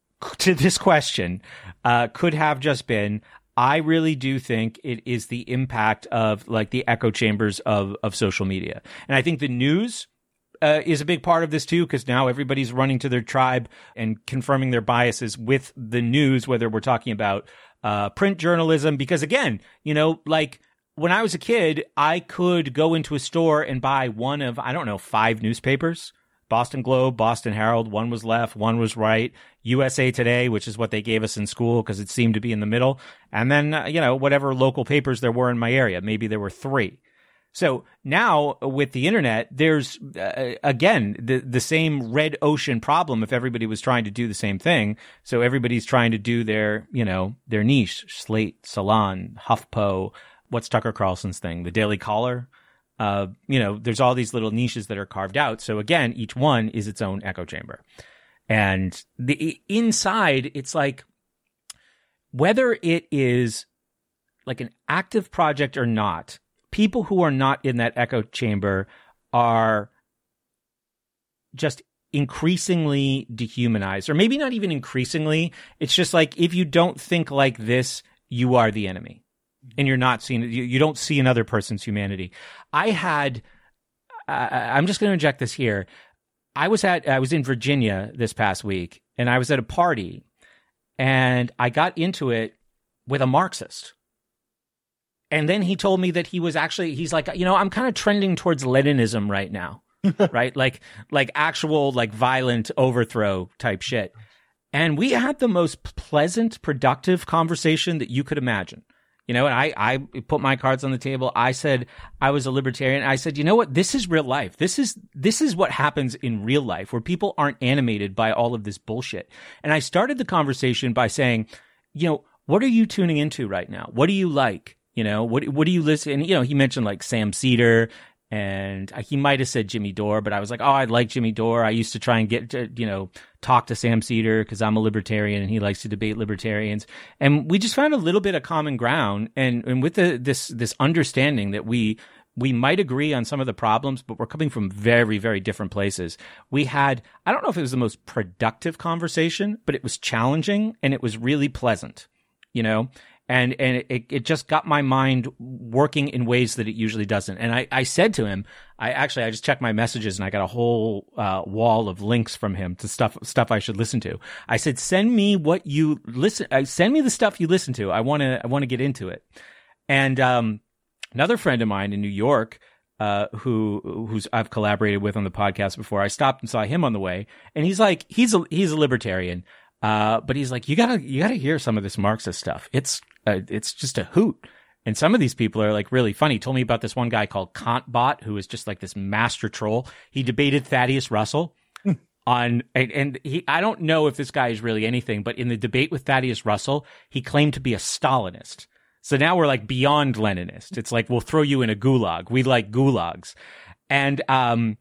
to this question uh, could have just been, I really do think it is the impact of like the echo chambers of, of social media. And I think the news uh, is a big part of this too, because now everybody's running to their tribe and confirming their biases with the news, whether we're talking about uh, print journalism, because again, you know, like when I was a kid, I could go into a store and buy one of, I don't know, five newspapers. Boston Globe, Boston Herald, one was left, one was right. U S A Today, which is what they gave us in school because it seemed to be in the middle. And then, uh, you know, whatever local papers there were in my area, maybe there were three. So now with the internet, there's, uh, again, the, the same red ocean problem if everybody was trying to do the same thing. So everybody's trying to do their, you know, their niche, Slate, Salon, HuffPo, what's Tucker Carlson's thing, the Daily Caller. Uh, you know, there's all these little niches that are carved out. So again, each one is its own echo chamber. And the inside, it's like, whether it is like an active project or not, people who are not in that echo chamber are just increasingly dehumanized, or maybe not even increasingly. It's just like, if you don't think like this, you are the enemy. And you're not seeing, you, you don't see another person's humanity. I had, uh, I'm just going to inject this here. I was at, I was in Virginia this past week, and I was at a party, and I got into it with a Marxist. And then he told me that he was actually, he's like, you know, I'm kind of trending towards Leninism right now, right? Like, like actual, like violent overthrow type shit. And we had the most pleasant, productive conversation that you could imagine. You know, and I, I put my cards on the table. I said I was a libertarian. I said, you know what? This is real life. This is, this is what happens in real life, where people aren't animated by all of this bullshit. And I started the conversation by saying, you know, what are you tuning into right now? What do you like? You know, what, what do you listen? And, you know, he mentioned like Sam Cedar And he might have said Jimmy Dore, but I was like, oh, I like Jimmy Dore. I used to try and get to, you know, talk to Sam Cedar because I'm a libertarian and he likes to debate libertarians. And we just found a little bit of common ground. And, and with the, this, this understanding that we, we might agree on some of the problems, but we're coming from very, very different places. We had, I don't know if it was the most productive conversation, but it was challenging and it was really pleasant, you know? And and it, it just got my mind working in ways that it usually doesn't. And I, I said to him, I actually, I just checked my messages and I got a whole uh, wall of links from him to stuff stuff I should listen to. I said, send me what you listen, uh, send me the stuff you listen to. I want to I want to get into it. And um, another friend of mine in New York, uh, who who's I've collaborated with on the podcast before, I stopped and saw him on the way, and he's like, he's a he's a libertarian. Uh, but he's like, you gotta, you gotta hear some of this Marxist stuff. It's, uh, it's just a hoot. And some of these people are like really funny. He told me about this one guy called Kantbot, who is just like this master troll. He debated Thaddeus Russell on, and, and he, I don't know if this guy is really anything, but in the debate with Thaddeus Russell, he claimed to be a Stalinist. So now we're like beyond Leninist. It's like, we'll throw you in a gulag. We like gulags. And, um,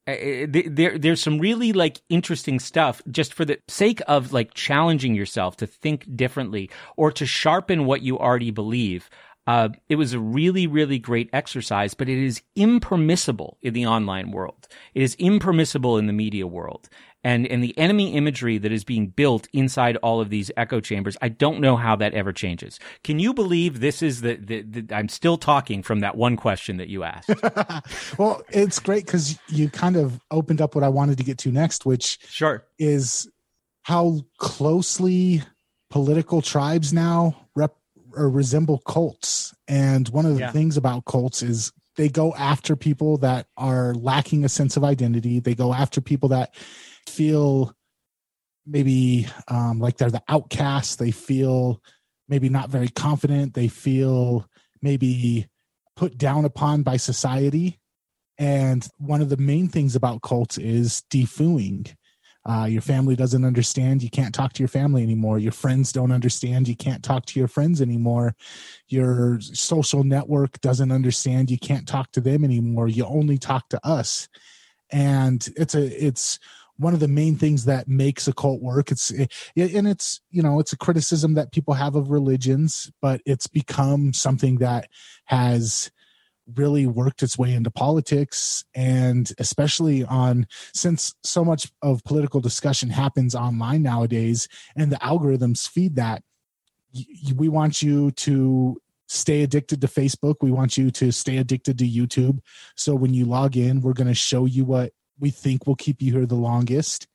There, there's some really like interesting stuff just for the sake of like challenging yourself to think differently or to sharpen what you already believe. Uh, it was a really, really great exercise, but it is impermissible in the online world. It is impermissible in the media world. And, and the enemy imagery that is being built inside all of these echo chambers, I don't know how that ever changes. Can you believe this is the, the, the I'm still talking from that one question that you asked? Well, it's great because you kind of opened up what I wanted to get to next, which sure is how closely political tribes now rep or resemble cults. And one of the yeah. things about cults is they go after people that are lacking a sense of identity. They go after people that feel maybe um, like they're the outcast. They feel maybe not very confident. They feel maybe put down upon by society. And one of the main things about cults is defooing. Uh, your family doesn't understand. You can't talk to your family anymore. Your friends don't understand. You can't talk to your friends anymore. Your social network doesn't understand. You can't talk to them anymore. You only talk to us. And it's a, it's, one of the main things that makes a cult work. It's, it, and it's, you know, it's a criticism that people have of religions, but it's become something that has really worked its way into politics. And especially on, since so much of political discussion happens online nowadays and the algorithms feed that, we want you to stay addicted to Facebook. We want you to stay addicted to YouTube. So when you log in, we're going to show you what we think will keep you here the longest.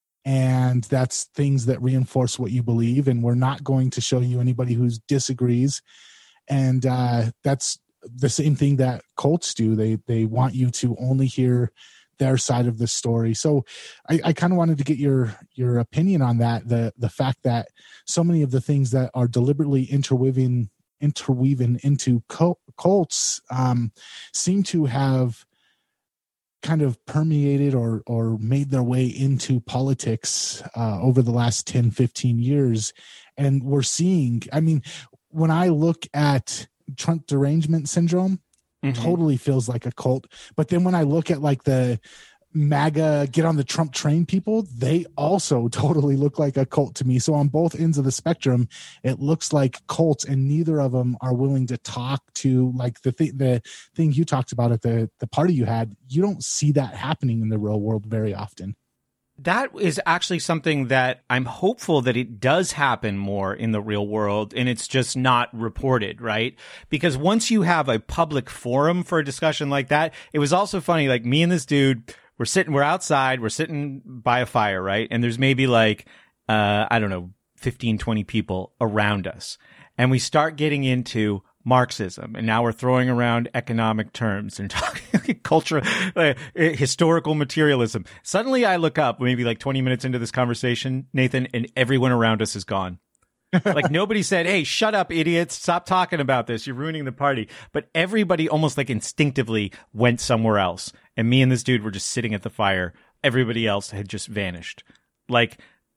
And that's things that reinforce what you believe. And we're not going to show you anybody who disagrees. And uh, that's the same thing that cults do. They they want you to only hear their side of the story. So I, I kind of wanted to get your your opinion on that. The the fact that so many of the things that are deliberately interweaving interweaving into cults um, seem to have kind of permeated or or made their way into politics uh, over the last ten, fifteen years. And we're seeing, I mean, when I look at Trump derangement syndrome, mm-hmm. totally feels like a cult. But then when I look at like the MAGA get on the Trump train people, they also totally look like a cult to me. So on both ends of the spectrum, it looks like cults, and neither of them are willing to talk to like the th- the thing you talked about at the, the party you had. You don't see that happening in the real world very often. That is actually something that I'm hopeful that it does happen more in the real world, and it's just not reported, right? Because once you have a public forum for a discussion like that, it was also funny, like me and this dude, we're sitting, we're outside, we're sitting by a fire, right? And there's maybe like, uh, I don't know, fifteen, twenty people around us. And we start getting into Marxism, and now we're throwing around economic terms and talking culture, uh, historical materialism. Suddenly I look up, maybe like twenty minutes into this conversation, Nathan, and everyone around us is gone. Like nobody said, hey, shut up, idiots. Stop talking about this. You're ruining the party. But everybody almost like instinctively went somewhere else. And me and this dude were just sitting at the fire. Everybody else had just vanished. Like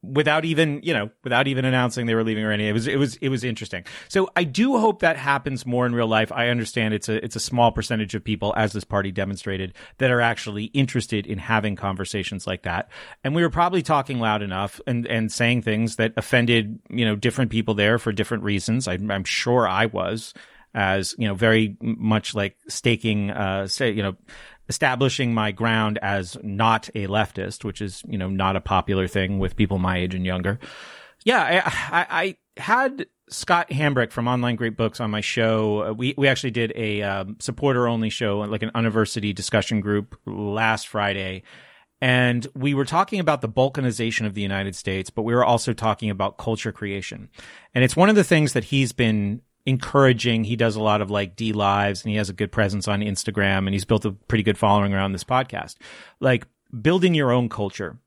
without even, you know, without even announcing they were leaving or anything. It was, it was, it was interesting. So I do hope that happens more in real life. I understand it's a, it's a small percentage of people, as this party demonstrated, that are actually interested in having conversations like that. And we were probably talking loud enough and, and saying things that offended, you know, different people there for different reasons. I, I'm sure I was, as, you know, very much like staking, uh, say, you know, establishing my ground as not a leftist, which is, you know, not a popular thing with people my age and younger. Yeah, I, I, I had Scott Hambrick from Online Great Books on my show. We we actually did a um, supporter-only show, like an university discussion group last Friday. And we were talking about the balkanization of the United States, but we were also talking about culture creation. And it's one of the things that he's been encouraging. He does a lot of like D lives and he has a good presence on Instagram and he's built a pretty good following around this podcast. Like building your own culture.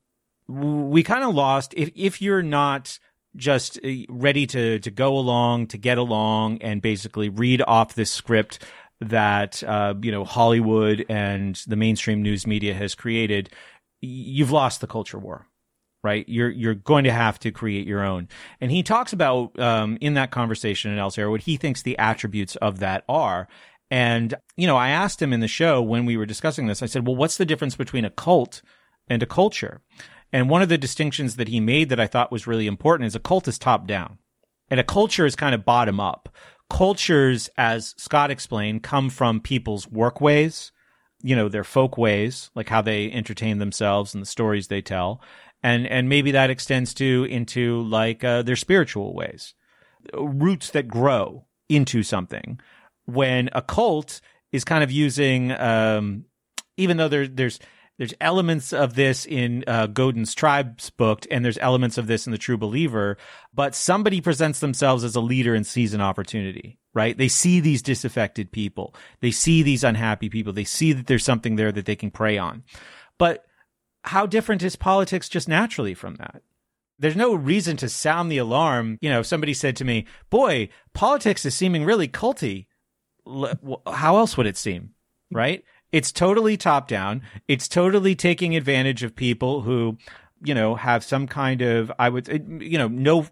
We kind of lost if, if you're not just ready to, to go along, to get along and basically read off this script that, uh, you know, Hollywood and the mainstream news media has created, you've lost the culture war. Right? You're, you're going to have to create your own. And he talks about, um, in that conversation in Elsewhere, what he thinks the attributes of that are. And, you know, I asked him in the show when we were discussing this, I said, well, what's the difference between a cult and a culture? And one of the distinctions that he made that I thought was really important is a cult is top down and a culture is kind of bottom up. Cultures, as Scott explained, come from people's work ways, you know, their folk ways, like how they entertain themselves and the stories they tell. And and maybe that extends to into like uh, their spiritual ways, roots that grow into something. When a cult is kind of using, um, even though there, there's there's elements of this in uh, Godin's Tribes book, and there's elements of this in The True Believer, but somebody presents themselves as a leader and sees an opportunity, right? They see these disaffected people, they see these unhappy people, they see that there's something there that they can prey on, but how different is politics just naturally from that? There's no reason to sound the alarm. You know, if somebody said to me, boy, politics is seeming really culty, how else would it seem, right? It's totally top down. It's totally taking advantage of people who, you know, have some kind of, I would, you know, no,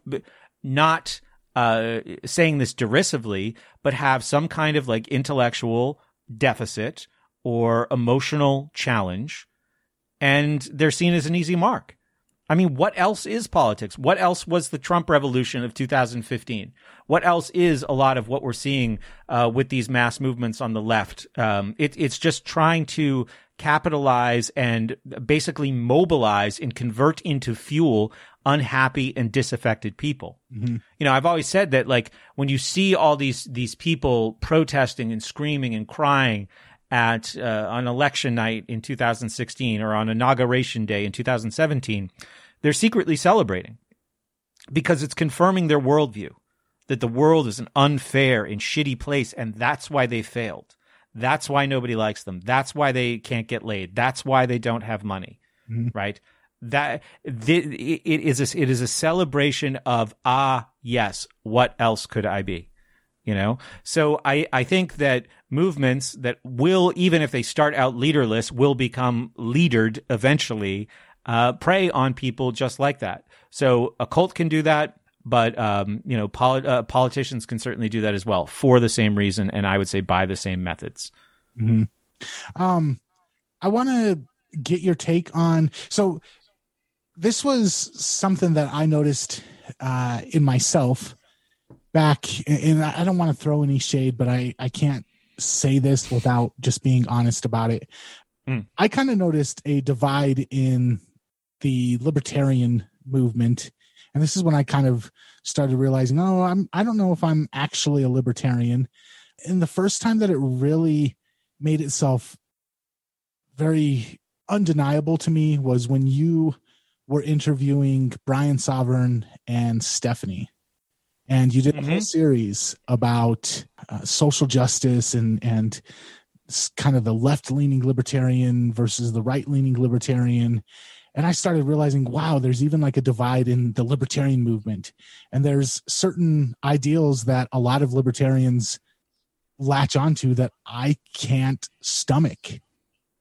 not uh, saying this derisively, but have some kind of like intellectual deficit or emotional challenge. And they're seen as an easy mark. I mean, what else is politics? What else was the Trump revolution of two thousand fifteen? What else is a lot of what we're seeing uh, with these mass movements on the left? Um, it, it's just trying to capitalize and basically mobilize and convert into fuel unhappy and disaffected people. Mm-hmm. You know, I've always said that, like, when you see all these these people protesting and screaming and crying at uh, on election night in two thousand sixteen or on inauguration day in two thousand seventeen, they're secretly celebrating because it's confirming their worldview, that the world is an unfair and shitty place, and that's why they failed. That's why nobody likes them. That's why they can't get laid. That's why they don't have money, mm-hmm. right? That th- it is a, it is a celebration of, ah, yes, what else could I be? You know, so I, I think that movements that will, even if they start out leaderless, will become leadered eventually, uh, prey on people just like that. So a cult can do that, but, um, you know, poli- uh, politicians can certainly do that as well for the same reason. And I would say by the same methods. Mm-hmm. Um, I want to get your take on, so this was something that I noticed, uh, in myself back, and I don't want to throw any shade, but I, I can't say this without just being honest about it. Mm. I kind of noticed a divide in the libertarian movement. And this is when I kind of started realizing, oh, I'm, I don't know if I'm actually a libertarian. And the first time that it really made itself very undeniable to me was when you were interviewing Brian Sovereign and Stephanie. And you did a whole mm-hmm. series about uh, social justice and and kind of the left-leaning libertarian versus the right-leaning libertarian. And I started realizing, wow, there's even like a divide in the libertarian movement. And there's certain ideals that a lot of libertarians latch onto that I can't stomach.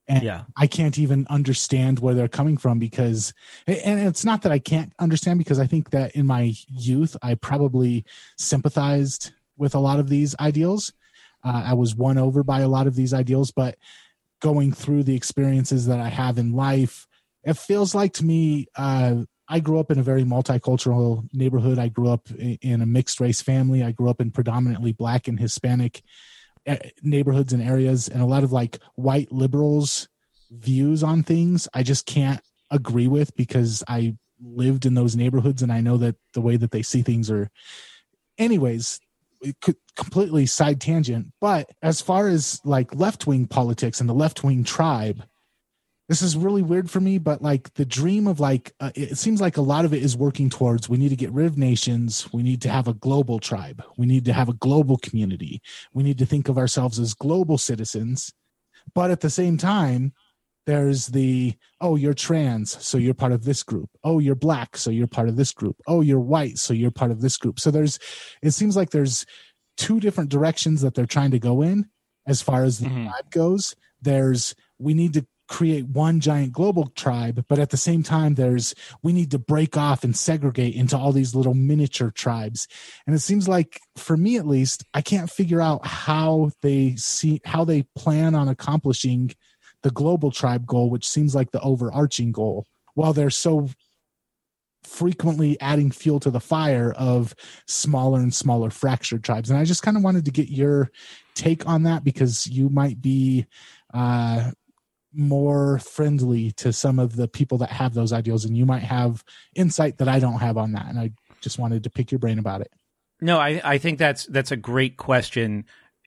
And yeah. I can't even understand where they're coming from because, and it's not that I can't understand because I think that in my youth, I probably sympathized with a lot of these ideals. Uh, I was won over by a lot of these ideals, but going through the experiences that I have in life, it feels like to me, uh, I grew up in a very multicultural neighborhood. I grew up in a mixed race family. I grew up in predominantly Black and Hispanic neighborhoods and areas, and a lot of like white liberals' views on things I just can't agree with because I lived in those neighborhoods and I know that the way that they see things are, anyways, it could completely side tangent. But as far as like left-wing politics and the left-wing tribe, this is really weird for me, but like the dream of like, uh, it seems like a lot of it is working towards, we need to get rid of nations. We need to have a global tribe. We need to have a global community. We need to think of ourselves as global citizens. But at the same time, there's the, oh, you're trans, so you're part of this group. Oh, you're Black, so you're part of this group. Oh, you're white, so you're part of this group. So there's, it seems like there's two different directions that they're trying to go in as far as the mm-hmm. tribe goes. There's, we need to create one giant global tribe, but at the same time there's, we need to break off and segregate into all these little miniature tribes. And it seems like, for me at least, I can't figure out how they see, how they plan on accomplishing the global tribe goal, which seems like the overarching goal, while they're so frequently adding fuel to the fire of smaller and smaller fractured tribes. And I just kind of wanted to get your take on that because you might be uh more friendly to some of the people that have those ideals, and you might have insight that I don't have on that. And I just wanted to pick your brain about it. No, I, I think that's that's a great question.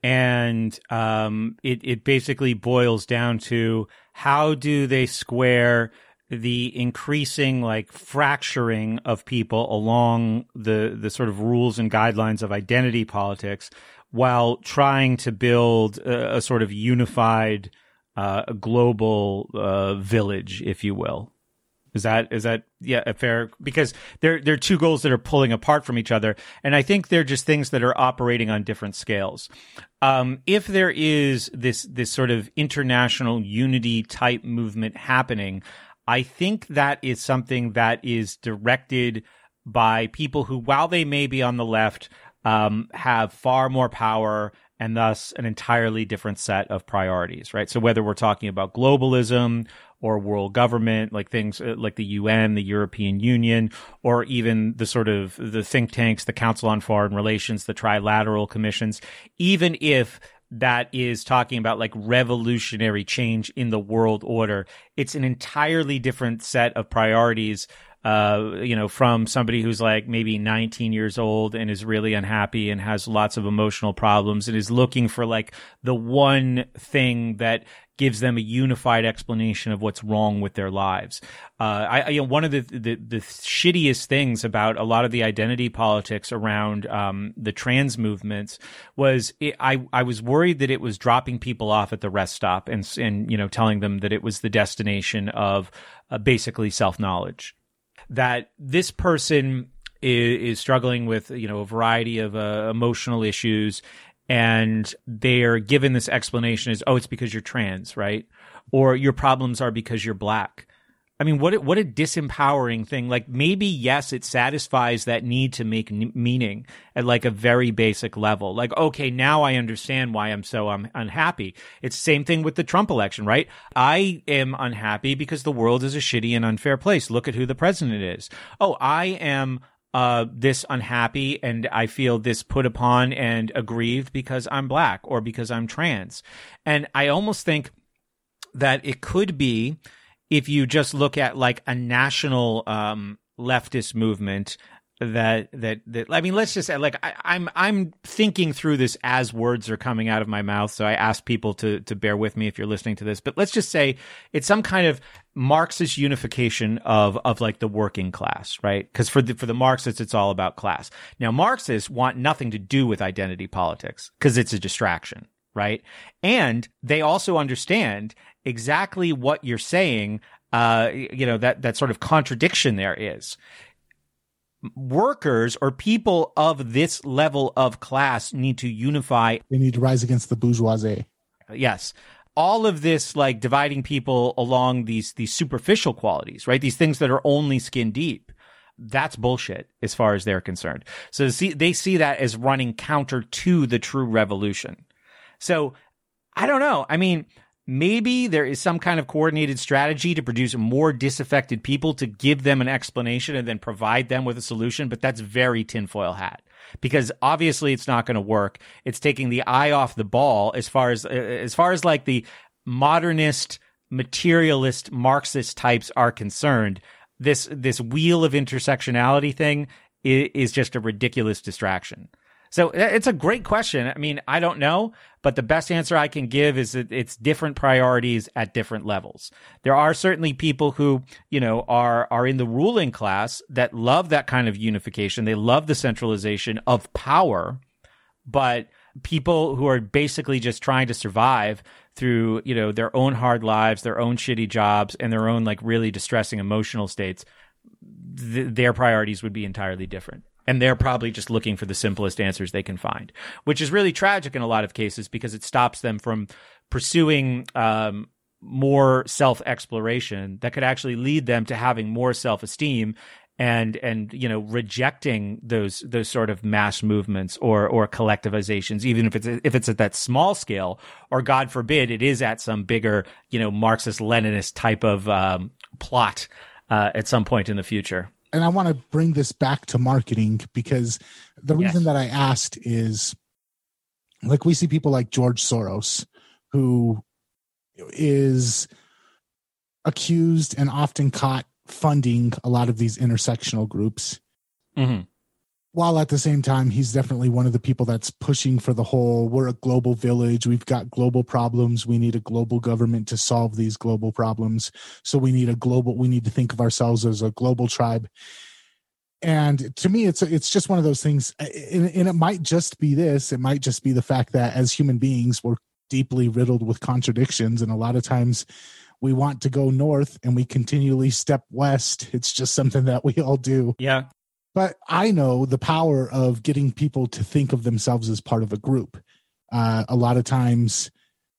And um, it, it basically boils down to, how do they square the increasing like fracturing of people along the, the sort of rules and guidelines of identity politics while trying to build a, a sort of unified Uh, a global uh, village, if you will. Is that is that yeah a fair? Because they're they're two goals that are pulling apart from each other, and I think they're just things that are operating on different scales. Um, if there is this this sort of international unity type movement happening, I think that is something that is directed by people who, while they may be on the left, um, have far more power and thus an entirely different set of priorities, right? So whether we're talking about globalism or world government, like things like the U N, the European Union, or even the sort of the think tanks, the Council on Foreign Relations, the trilateral commissions, even if that is talking about like revolutionary change in the world order, it's an entirely different set of priorities, uh, you know, from somebody who's like maybe nineteen years old and is really unhappy and has lots of emotional problems and is looking for like the one thing that gives them a unified explanation of what's wrong with their lives. Uh, I, you know, one of the, the, the shittiest things about a lot of the identity politics around um, the trans movements was it, I, I was worried that it was dropping people off at the rest stop and, and you know, telling them that it was the destination of uh, basically self-knowledge. That this person is, is struggling with, you know, a variety of uh, emotional issues, and they're given this explanation as, oh, it's because you're trans, right? Or your problems are because you're Black. I mean, what a, what a disempowering thing. Like, maybe, yes, it satisfies that need to make n- meaning at like a very basic level. Like, okay, now I understand why I'm so um, unhappy. It's the same thing with the Trump election, right? I am unhappy because the world is a shitty and unfair place. Look at who the president is. Oh, I am uh, this unhappy and I feel this put upon and aggrieved because I'm Black or because I'm trans. And I almost think that it could be, if you just look at like a national um, leftist movement, that that that I mean, let's just say, like I, I'm I'm thinking through this as words are coming out of my mouth. So I ask people to to bear with me if you're listening to this. But let's just say it's some kind of Marxist unification of of like the working class, right? Because for the for the Marxists, it's all about class. Now, Marxists want nothing to do with identity politics because it's a distraction, right? And they also understand exactly what you're saying. Uh, you know, that that sort of contradiction there is. Workers or people of this level of class need to unify. They need to rise against the bourgeoisie. Yes. all of this, like dividing people along these these superficial qualities, right? These things that are only skin deep. That's bullshit as far as they're concerned. So see, they see that as running counter to the true revolution. So I don't know. I mean, maybe there is some kind of coordinated strategy to produce more disaffected people to give them an explanation and then provide them with a solution. But that's very tinfoil hat, because obviously it's not going to work. It's taking the eye off the ball as far as, as far as like the modernist, materialist, Marxist types are concerned. This, this wheel of intersectionality thing is, is just a ridiculous distraction. So it's a great question. I mean, I don't know, but the best answer I can give is that it's different priorities at different levels. There are certainly people who, you know, are are in the ruling class that love that kind of unification. They love the centralization of power, but people who are basically just trying to survive through, you know, their own hard lives, their own shitty jobs, and their own like really distressing emotional states, th- their priorities would be entirely different. And they're probably just looking for the simplest answers they can find, which is really tragic in a lot of cases because it stops them from pursuing um, more self-exploration that could actually lead them to having more self-esteem and and you know rejecting those those sort of mass movements or or collectivizations, even if it's if it's at that small scale, or God forbid it is at some bigger you know Marxist-Leninist type of um, plot uh, at some point in the future. And I want to bring this back to marketing, because the reason yes. that I asked is, like, we see people like George Soros, who is accused and often caught funding a lot of these intersectional groups. Mm-hmm. While at the same time, he's definitely one of the people that's pushing for the whole, we're a global village, we've got global problems, we need a global government to solve these global problems. So we need a global, we need to think of ourselves as a global tribe. And to me, it's it's just one of those things, and, and it might just be this, it might just be the fact that as human beings, we're deeply riddled with contradictions, and a lot of times we want to go north and we continually step west. It's just something that we all do. Yeah. But I know the power of getting people to think of themselves as part of a group. Uh, a lot of times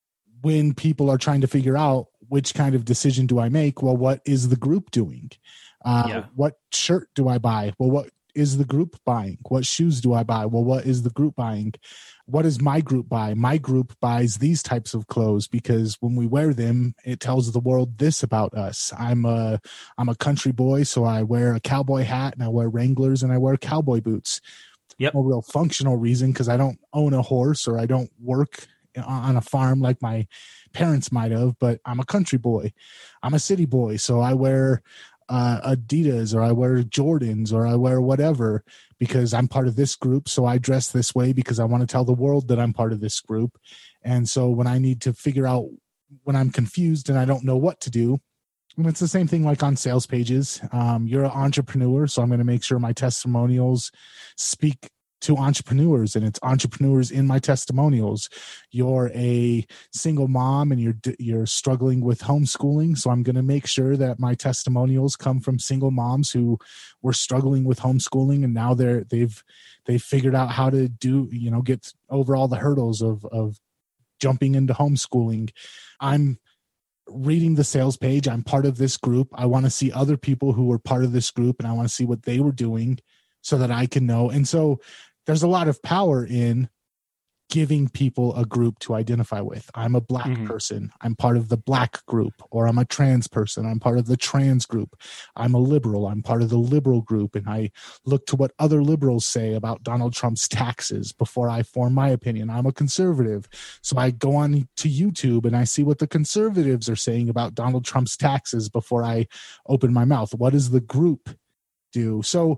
when people are trying to figure out which kind of decision do I make, well, what is the group doing? Uh, yeah. What shirt do I buy? Well, what is the group buying? What shoes do I buy? Well, what is the group buying? What does my group buy? My group buys these types of clothes because when we wear them, it tells the world this about us. I'm a, I'm a country boy, so I wear a cowboy hat and I wear Wranglers and I wear cowboy boots. Yep. No real functional reason, because I don't own a horse or I don't work on a farm like my parents might have, but I'm a country boy. I'm a city boy, so I wear uh, Adidas or I wear Jordans or I wear whatever because I'm part of this group. So I dress this way because I want to tell the world that I'm part of this group. And so when I need to figure out, when I'm confused and I don't know what to do, and it's the same thing like on sales pages. Um, you're an entrepreneur, so I'm going to make sure my testimonials speak to entrepreneurs, and it's entrepreneurs in my testimonials. You're a single mom and you're you're struggling with homeschooling, so I'm going to make sure that my testimonials come from single moms who were struggling with homeschooling, and now they're they've they've figured out how to do, you know, get over all the hurdles of of jumping into homeschooling. I'm reading the sales page. I'm part of this group. I want to see other people who were part of this group, and I want to see what they were doing so that I can know. And so there's a lot of power in giving people a group to identify with. I'm a black mm-hmm. person. I'm part of the black group. Or I'm a trans person. I'm part of the trans group. I'm a liberal. I'm part of the liberal group. And I look to what other liberals say about Donald Trump's taxes before I form my opinion. I'm a conservative. So I go on to YouTube and I see what the conservatives are saying about Donald Trump's taxes before I open my mouth. What does the group do? So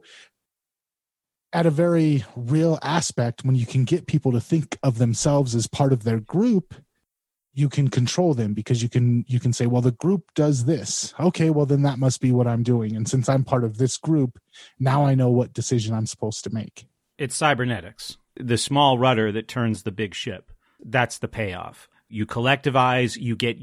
at a very real aspect, when you can get people to think of themselves as part of their group, you can control them, because you can you can say, well, the group does this. Okay, well, then that must be what I'm doing. And since I'm part of this group, now I know what decision I'm supposed to make. It's cybernetics, the small rudder that turns the big ship. That's the payoff. You collectivize, you get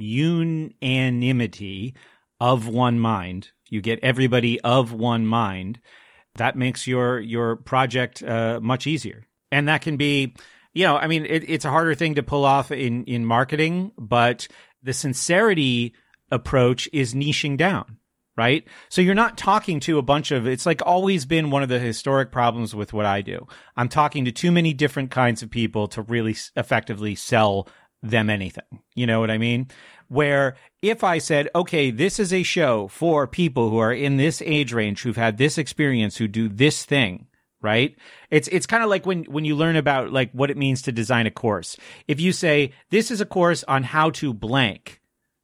unanimity of one mind. You get everybody of one mind. That makes your your project uh, much easier. And that can be, you know, I mean, it, it's a harder thing to pull off in, in marketing, but the sincerity approach is niching down, right? So you're not talking to a bunch of, it's like always been one of the historic problems with what I do. I'm talking to too many different kinds of people to really effectively sell them anything. You know what I mean? Where if I said, okay, this is a show for people who are in this age range, who've had this experience, who do this thing, right? It's it's kind of like when, when you learn about like what it means to design a course. If you say, this is a course on how to blank,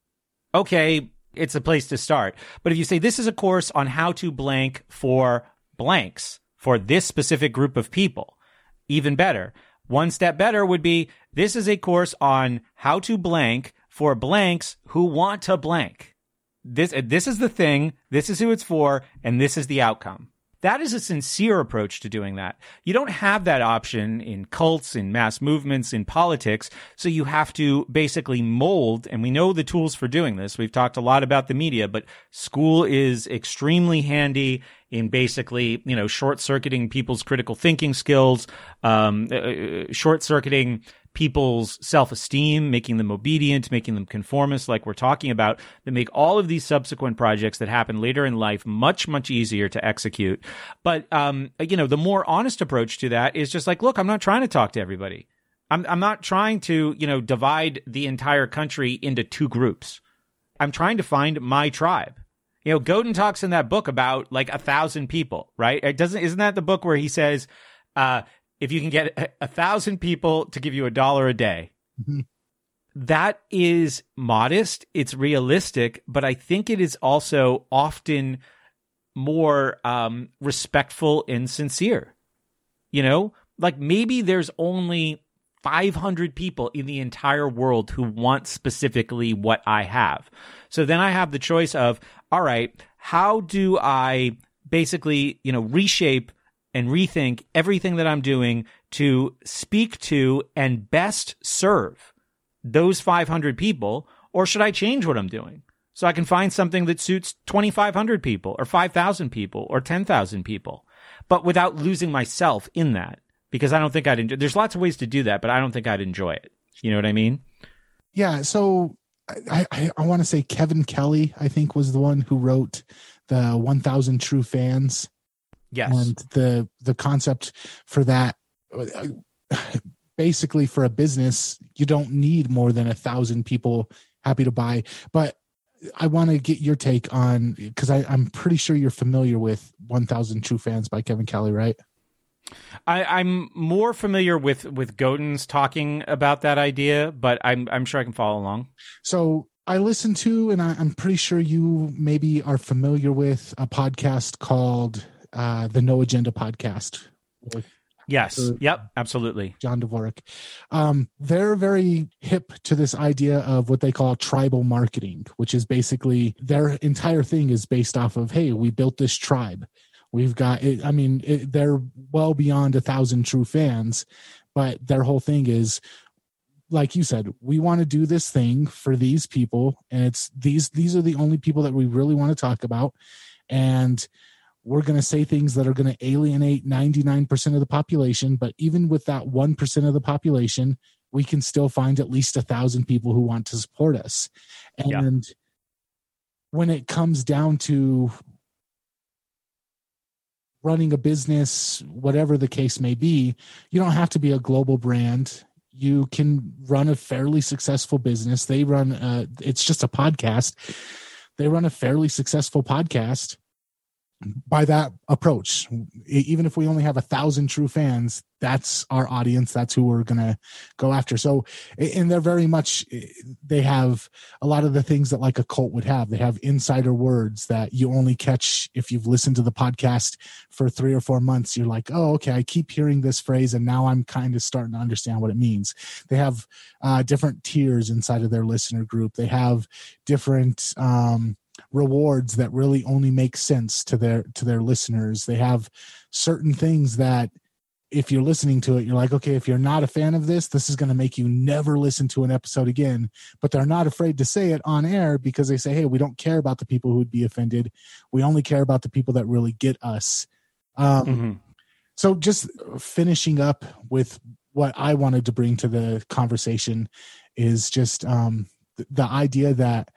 okay, it's a place to start. But if you say, this is a course on how to blank for blanks, for this specific group of people, even better. One step better would be, this is a course on how to blank for blanks who want to blank. This, this is the thing, this is who it's for, and this is the outcome. That is a sincere approach to doing that. You don't have that option in cults, in mass movements, in politics, so you have to basically mold, and we know the tools for doing this. We've talked a lot about the media, but school is extremely handy in basically, you know, short-circuiting people's critical thinking skills, um, uh, short-circuiting people's self-esteem, making them obedient, making them conformist, like we're talking about, that make all of these subsequent projects that happen later in life much, much easier to execute. But, um, you know, the more honest approach to that is just like, look, I'm not trying to talk to everybody. I'm, I'm not trying to, you know, divide the entire country into two groups. I'm trying to find my tribe. You know, Godin talks in that book about like a thousand people, right? It doesn't, isn't that the book where he says, uh, if you can get a, a thousand people to give you a dollar a day, mm-hmm. that is modest. It's realistic, but I think it is also often more um, respectful and sincere. You know, like maybe there's only five hundred people in the entire world who want specifically what I have. So then I have the choice of, all right, how do I basically, you know, reshape and rethink everything that I'm doing to speak to and best serve those five hundred people? Or should I change what I'm doing so I can find something that suits twenty-five hundred people or five thousand people or ten thousand people, but without losing myself in that? Because I don't think I'd enjoy, there's lots of ways to do that, but I don't think I'd enjoy it. You know what I mean? Yeah. So I, I, I want to say Kevin Kelly, I think, was the one who wrote the one thousand True Fans. Yes. And the, the concept for that, basically for a business, you don't need more than a thousand people happy to buy. But I want to get your take on, because I'm pretty sure you're familiar with one thousand True Fans by Kevin Kelly, right? I, I'm more familiar with, with Godin's talking about that idea, but I'm I'm sure I can follow along. So I listened to, and I, I'm pretty sure you maybe are familiar with a podcast called uh, the No Agenda Podcast. Yes. Yep. Absolutely. John Dvorak. Um, they're very hip to this idea of what they call tribal marketing, which is basically their entire thing is based off of, hey, we built this tribe. We've got it. I mean, it, they're well beyond a thousand true fans, but their whole thing is, like you said, we want to do this thing for these people. And it's these, these are the only people that we really want to talk about. And we're going to say things that are going to alienate ninety-nine percent of the population. But even with that one percent of the population, we can still find at least a thousand people who want to support us. And yeah. when it comes down to running a business, whatever the case may be, you don't have to be a global brand. You can run a fairly successful business. They run, a, it's just a podcast. They run a fairly successful podcast by that approach. Even if we only have a thousand true fans, that's our audience. That's who we're going to go after. So, and they're very much, they have a lot of the things that like a cult would have. They have insider words that you only catch if you've listened to the podcast for three or four months. You're like, oh, okay, I keep hearing this phrase and now I'm kind of starting to understand what it means. They have uh, different tiers inside of their listener group. They have different, um, rewards that really only make sense to their to their listeners. They have certain things that if you're listening to it, you're like, okay, if you're not a fan of this, this is going to make you never listen to an episode again. But they're not afraid to say it on air because they say, hey, we don't care about the people who would be offended. We only care about the people that really get us. Um, mm-hmm. So just finishing up with what I wanted to bring to the conversation is just um, th- the idea that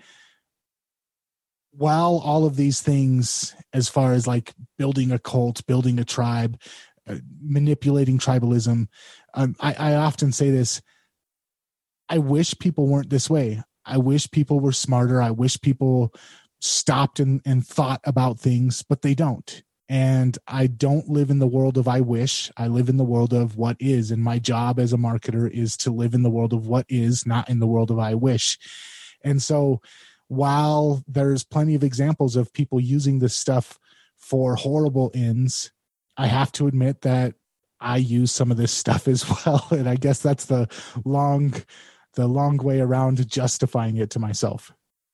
while all of these things, as far as like building a cult, building a tribe, uh, manipulating tribalism, um, I, I often say this, I wish people weren't this way. I wish people were smarter. I wish people stopped and, and thought about things, but they don't. And I don't live in the world of I wish. I live in the world of what is. And my job as a marketer is to live in the world of what is, not in the world of I wish. And so while there's plenty of examples of people using this stuff for horrible ends, I have to admit that I use some of this stuff as well. And I guess that's the long, the long way around justifying it to myself.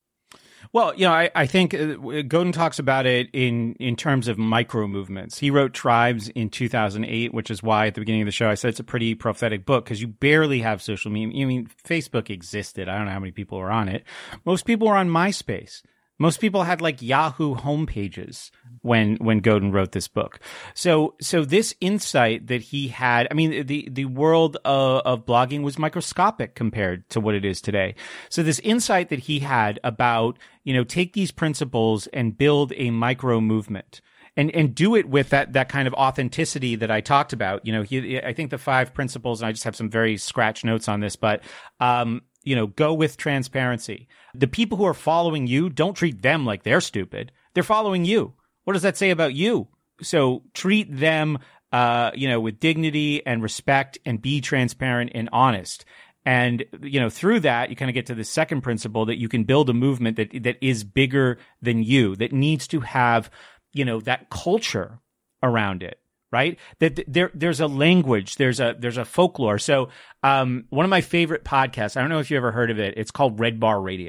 Well, you know, I, I think Godin talks about it in, in terms of micro movements. He wrote Tribes in two thousand eight, which is why at the beginning of the show I said it's a pretty prophetic book, because you barely have social media. I mean, Facebook existed. I don't know how many people were on it. Most people were on MySpace. Most people had like Yahoo homepages when when Godin wrote this book. So so this insight that he had, I mean, the the world of, of blogging was microscopic compared to what it is today. So this insight that he had about, you know, take these principles and build a micro movement. And and do it with that that kind of authenticity that I talked about. You know, he, I think the five principles, and I just have some very scratch notes on this, but um you know, go with transparency. The people who are following you, don't treat them like they're stupid. They're following you. What does that say about you? So treat them, uh, you know, with dignity and respect, and be transparent and honest. And, you know, through that, you kind of get to the second principle, that you can build a movement that that is bigger than you, that needs to have, you know, that culture around it. Right? That there, there's a language, there's a, there's a folklore. So, um, one of my favorite podcasts, I don't know if you ever heard of it. It's called Red Bar Radio.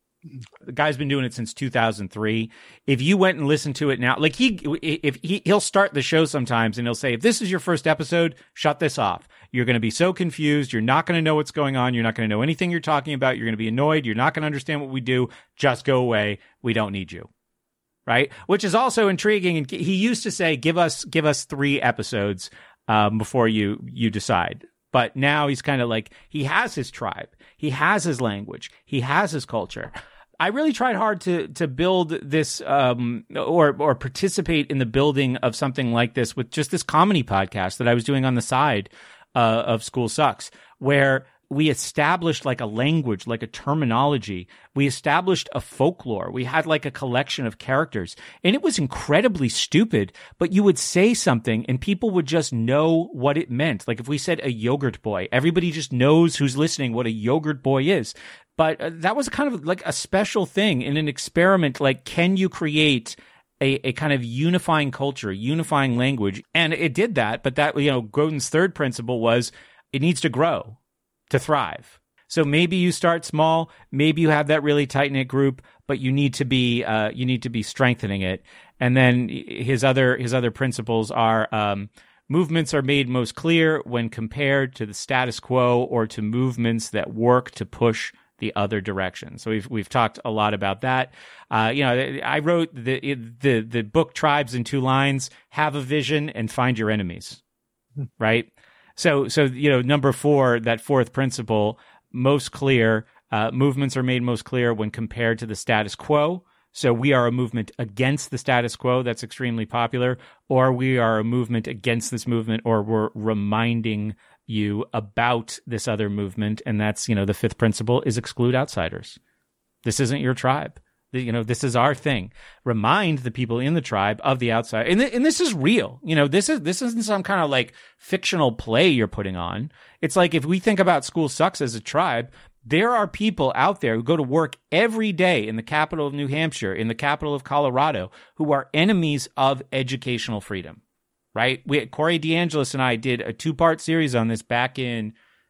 The guy's been doing it since two thousand three. If you went and listened to it now, like he, if he, he'll start the show sometimes and he'll say, if this is your first episode, shut this off. You're going to be so confused. You're not going to know what's going on. You're not going to know anything you're talking about. You're going to be annoyed. You're not going to understand what we do. Just go away. We don't need you. Right? Which is also intriguing. And he used to say, give us, give us three episodes, um, before you, you decide. But now he's kind of like, he has his tribe. He has his language. He has his culture. I really tried hard to, to build this, um, or, or participate in the building of something like this with just this comedy podcast that I was doing on the side, uh, of School Sucks, where we established like a language, like a terminology. We established a folklore. We had like a collection of characters, and it was incredibly stupid, but you would say something and people would just know what it meant. Like if we said a yogurt boy, everybody just knows who's listening what a yogurt boy is. But uh, that was kind of like a special thing in an experiment. Like, can you create a, a kind of unifying culture, unifying language? And it did that. But that, you know, Godin's third principle was it needs to grow to thrive. So maybe you start small, maybe you have that really tight-knit group, but you need to be uh, you need to be strengthening it. And then his other his other principles are um, movements are made most clear when compared to the status quo or to movements that work to push the other direction. So we've we've talked a lot about that. Uh, you know, I wrote the the the book Tribes in two lines: have a vision and find your enemies. Right. So, so you know, number four, that fourth principle, most clear, uh, movements are made most clear when compared to the status quo. So we are a movement against the status quo. That's extremely popular. Or we are a movement against this movement, or we're reminding you about this other movement. And that's, you know, the fifth principle is exclude outsiders. This isn't your tribe. You know, this is our thing. Remind the people in the tribe of the outside. And, th- and this is real. You know, this is, this isn't some kind of like fictional play you're putting on. It's like, if we think about School Sucks as a tribe, there are people out there who go to work every day in the capital of New Hampshire, in the capital of Colorado, who are enemies of educational freedom, right? We, Corey DeAngelis and I did a two-part series on this back in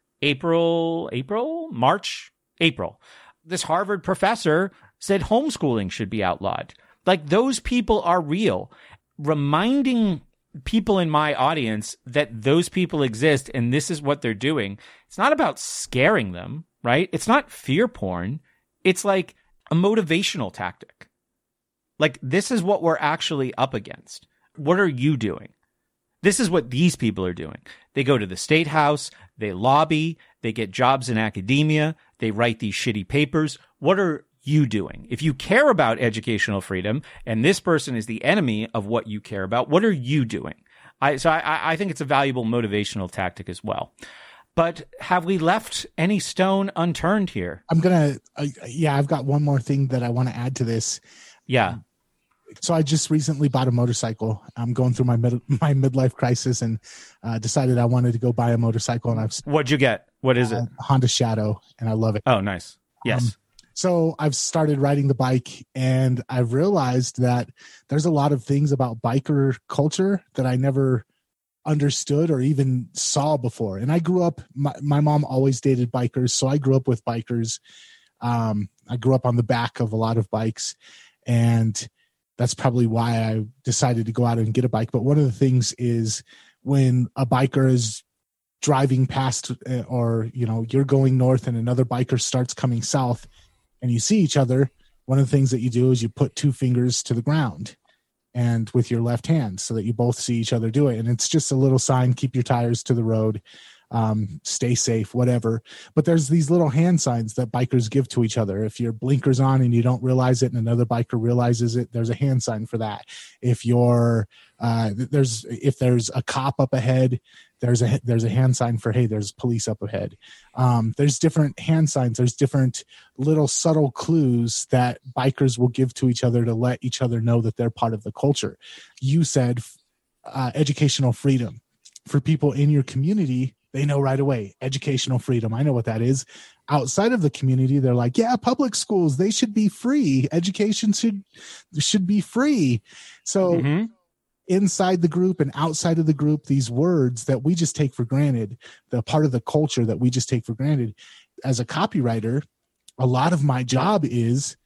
April, April, March, April. This Harvard professor said homeschooling should be outlawed. Like, those people are real. Reminding people in my audience that those people exist and this is what they're doing. It's not about scaring them, right? It's not fear porn. It's like a motivational tactic. Like, this is what we're actually up against. What are you doing? This is what these people are doing. They go to the state house, they lobby, they get jobs in academia, they write these shitty papers. What are you doing? If you care about educational freedom and this person is the enemy of what you care about, what are you doing? I, so I, I think it's a valuable motivational tactic as well. But have we left any stone unturned here? I'm going to, uh, yeah, I've got one more thing that I want to add to this. Yeah. So I just recently bought a motorcycle. I'm going through my mid, my midlife crisis and uh, decided I wanted to go buy a motorcycle. And I've What'd you get? What is uh, it? Honda Shadow, and I love it. Oh, nice. Yes. Um, so I've started riding the bike, and I've realized that there's a lot of things about biker culture that I never understood or even saw before. And I grew up, my, my mom always dated bikers, so I grew up with bikers. Um, I grew up on the back of a lot of bikes, and that's probably why I decided to go out and get a bike. But one of the things is when a biker is driving past, or, you know, you're going north and another biker starts coming south and you see each other, one of the things that you do is you put two fingers to the ground and with your left hand so that you both see each other do it. And it's just a little sign, keep your tires to the road, um, stay safe, whatever. But there's these little hand signs that bikers give to each other. If your blinker's on and you don't realize it and another biker realizes it, there's a hand sign for that. If you're, uh, there's, if there's a cop up ahead, there's a, there's a hand sign for, hey, there's police up ahead. Um, there's different hand signs. There's different little subtle clues that bikers will give to each other to let each other know that they're part of the culture. You said, uh, educational freedom for people in your community. They know right away, educational freedom. I know what that is. Outside of the community, they're like, yeah, public schools, they should be free. Education should, should be free. So mm-hmm. inside the group and outside of the group, these words that we just take for granted, the part of the culture that we just take for granted. As a copywriter, a lot of my job is,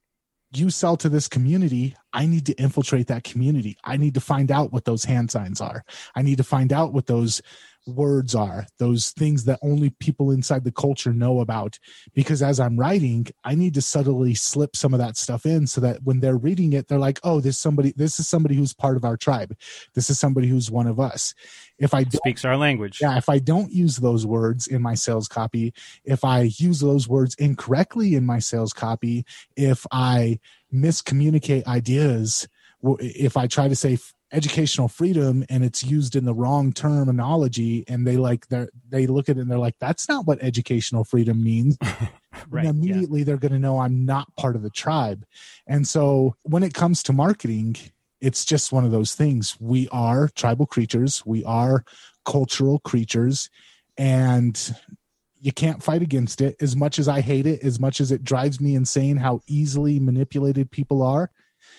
you sell to this community, I need to infiltrate that community. I need to find out what those hand signs are. I need to find out what those words are, those things that only people inside the culture know about. Because as I'm writing, I need to subtly slip some of that stuff in so that when they're reading it, they're like, oh, this somebody, this is somebody who's part of our tribe. This is somebody who's one of us. If I speaks our language. Yeah. If I don't use those words in my sales copy, if I use those words incorrectly in my sales copy, if I miscommunicate ideas, if I try to say educational freedom and it's used in the wrong terminology, and they like they they look at it and they're like, that's not what educational freedom means. Right, and immediately yeah. they're going to know I'm not part of the tribe. And so when it comes to marketing, it's just one of those things. We are tribal creatures. We are cultural creatures, and you can't fight against it. As much as I hate it, as much as it drives me insane how easily manipulated people are,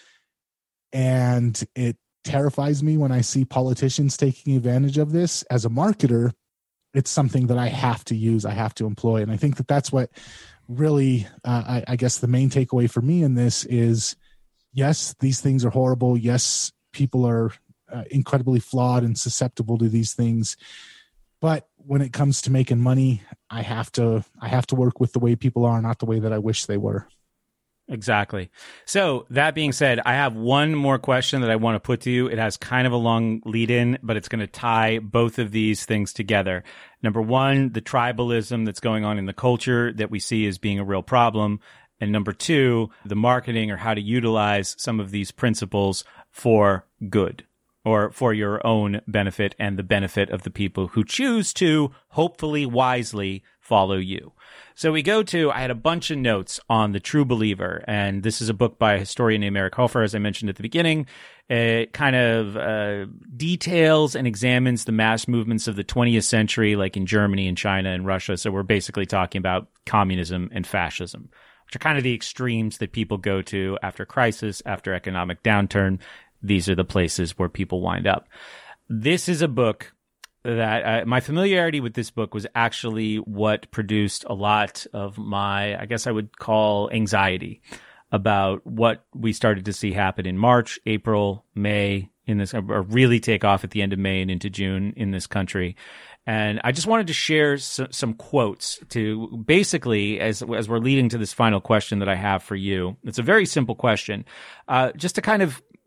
and it terrifies me when I see politicians taking advantage of this. As a marketer, it's something that I have to use, I have to employ. And I think that that's what really, uh, I, I guess the main takeaway for me in this is, yes, these things are horrible. Yes, people are uh, incredibly flawed and susceptible to these things. But when it comes to making money, I have to, I have to work with the way people are, not the way that I wish they were. Exactly. So that being said, I have one more question that I want to put to you. It has kind of a long lead in, but it's going to tie both of these things together. Number one, the tribalism that's going on in the culture that we see as being a real problem. And number two, the marketing or how to utilize some of these principles for good or for your own benefit and the benefit of the people who choose to, hopefully wisely, follow you. So we go to, I had a bunch of notes on The True Believer, and this is a book by a historian named Eric Hofer, as I mentioned at the beginning. It kind of uh, details and examines the mass movements of the twentieth century, like in Germany and China and Russia. So we're basically talking about communism and fascism, which are kind of the extremes that people go to after crisis, after economic downturn. These are the places where people wind up. This is a book that uh, my familiarity with this book was actually what produced a lot of my, I guess I would call anxiety about what we started to see happen in March, April, May in this, or really take off at the end of May and into June in this country. And I just wanted to share some, some quotes to basically, as as we're leading to this final question that I have for you. It's a very simple question, uh, just to kind of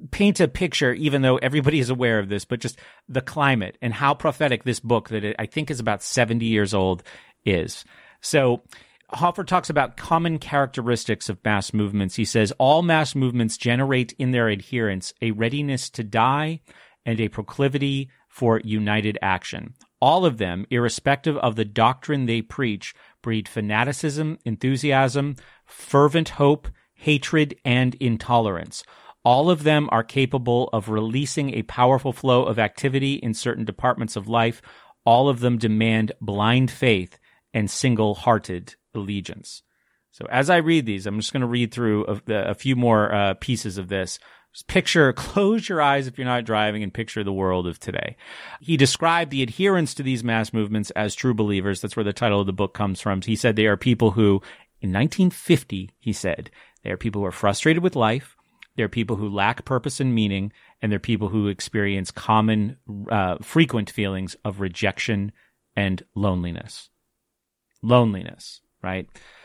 paint a picture, even though everybody is aware of this, but just the climate and how prophetic this book that it, I think is about seventy years old is. So Hoffer talks about common characteristics of mass movements. He says, all mass movements generate in their adherents a readiness to die and a proclivity for united action. All of them, irrespective of the doctrine they preach, breed fanaticism, enthusiasm, fervent hope, hatred, and intolerance. All of them are capable of releasing a powerful flow of activity in certain departments of life. All of them demand blind faith and single-hearted allegiance. So as I read these, I'm just going to read through a, a few more uh, pieces of this. Just picture, close your eyes if you're not driving, and picture the world of today. He described the adherents to these mass movements as true believers. That's where the title of the book comes from. He said they are people who, in nineteen fifty, he said, they are people who are frustrated with life. They're people who lack purpose and meaning, and they're people who experience common, uh, frequent feelings of rejection and loneliness. Loneliness, right?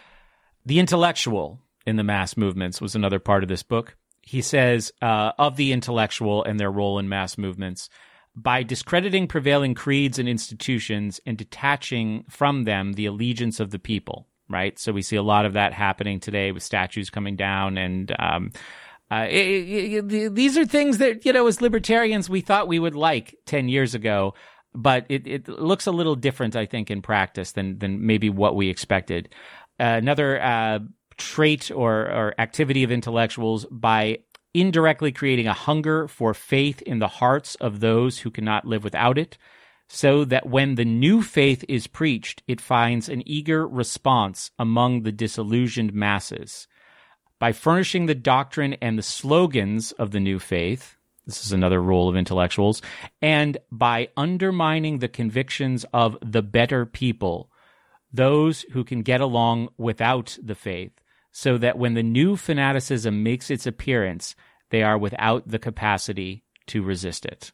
The intellectual in the mass movements was another part of this book. He says, uh, of the intellectual and their role in mass movements, by discrediting prevailing creeds and institutions and detaching from them the allegiance of the people, right? So we see a lot of that happening today with statues coming down, and um, uh, it, it, it, these are things that, you know, as libertarians, we thought we would like ten years ago, but it, it looks a little different, I think, in practice than than maybe what we expected. Uh, another uh, trait or, or activity of intellectuals, by indirectly creating a hunger for faith in the hearts of those who cannot live without it, so that when the new faith is preached, it finds an eager response among the disillusioned masses. By furnishing the doctrine and the slogans of the new faith, this is another role of intellectuals, and by undermining the convictions of the better people, those who can get along without the faith, so that when the new fanaticism makes its appearance, they are without the capacity to resist it.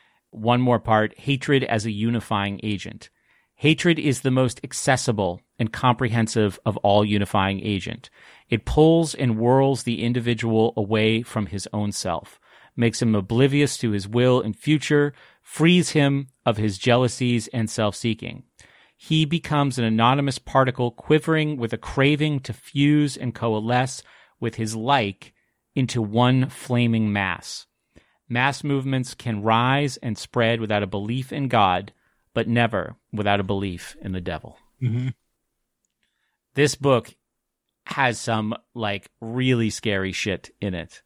One more part, hatred as a unifying agent. Hatred is the most accessible and comprehensive of all unifying agent. It pulls and whirls the individual away from his own self, makes him oblivious to his will and future, frees him of his jealousies and self-seeking. He becomes an anonymous particle quivering with a craving to fuse and coalesce with his like into one flaming mass. Mass movements can rise and spread without a belief in God, but never without a belief in the devil. Mm-hmm. This book has some like really scary shit in it.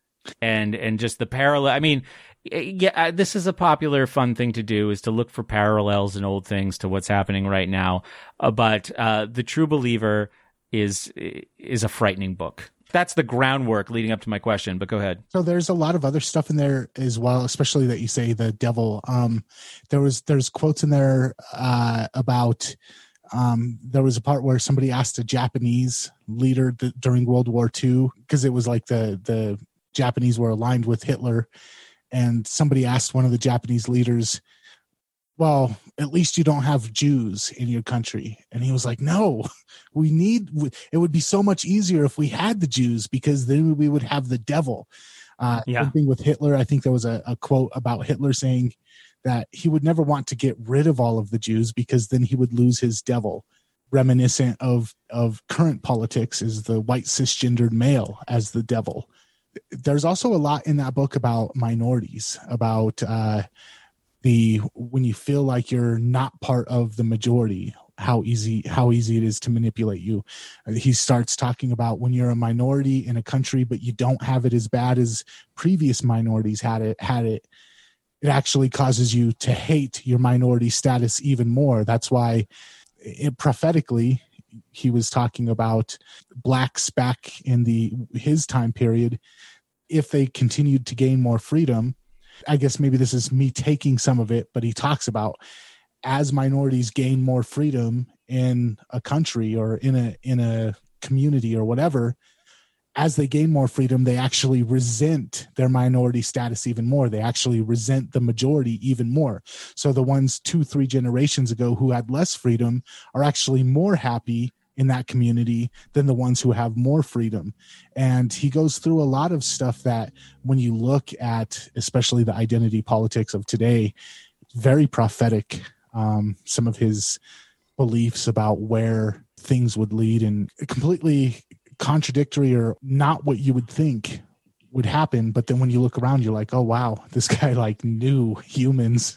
And and just the parallel, I mean, yeah, this is a popular, fun thing to do, is to look for parallels in old things to what's happening right now. Uh, but uh, The True Believer is is a frightening book. That's the groundwork leading up to my question, but go ahead. So there's a lot of other stuff in there as well, especially that you say the devil. Um, there was there's quotes in there uh, about um, there was a part where somebody asked a Japanese leader th- during World War Two, because it was like the the Japanese were aligned with Hitler. And somebody asked one of the Japanese leaders, well, at least you don't have Jews in your country. And he was like, no, we need, it would be so much easier if we had the Jews, because then we would have the devil. Uh, yeah. Same thing with Hitler. I think there was a, a quote about Hitler saying that he would never want to get rid of all of the Jews, because then he would lose his devil. Reminiscent of, of current politics is the white cisgendered male as the devil. There's also a lot in that book about minorities, about uh, the when you feel like you're not part of the majority, how easy how easy it is to manipulate you. He starts talking about when you're a minority in a country, but you don't have it as bad as previous minorities had it. Had it, it actually causes you to hate your minority status even more. That's why, it, prophetically, he was talking about blacks back in the his time period. If they continued to gain more freedom, I guess maybe this is me taking some of it, but he talks about as minorities gain more freedom in a country or in a in a community or whatever, as they gain more freedom, they actually resent their minority status even more. They actually resent the majority even more. So the ones two, three generations ago who had less freedom are actually more happy in that community than the ones who have more freedom. And he goes through a lot of stuff that when you look at, especially the identity politics of today, very prophetic. Um, some of his beliefs about where things would lead and completely contradictory or not what you would think would happen. But then when you look around, you're like, oh, wow, this guy like knew humans.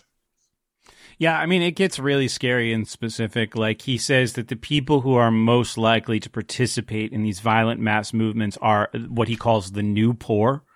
Yeah, I mean, it gets really scary and specific. Like, he says that the people who are most likely to participate in these violent mass movements are what he calls the new poor.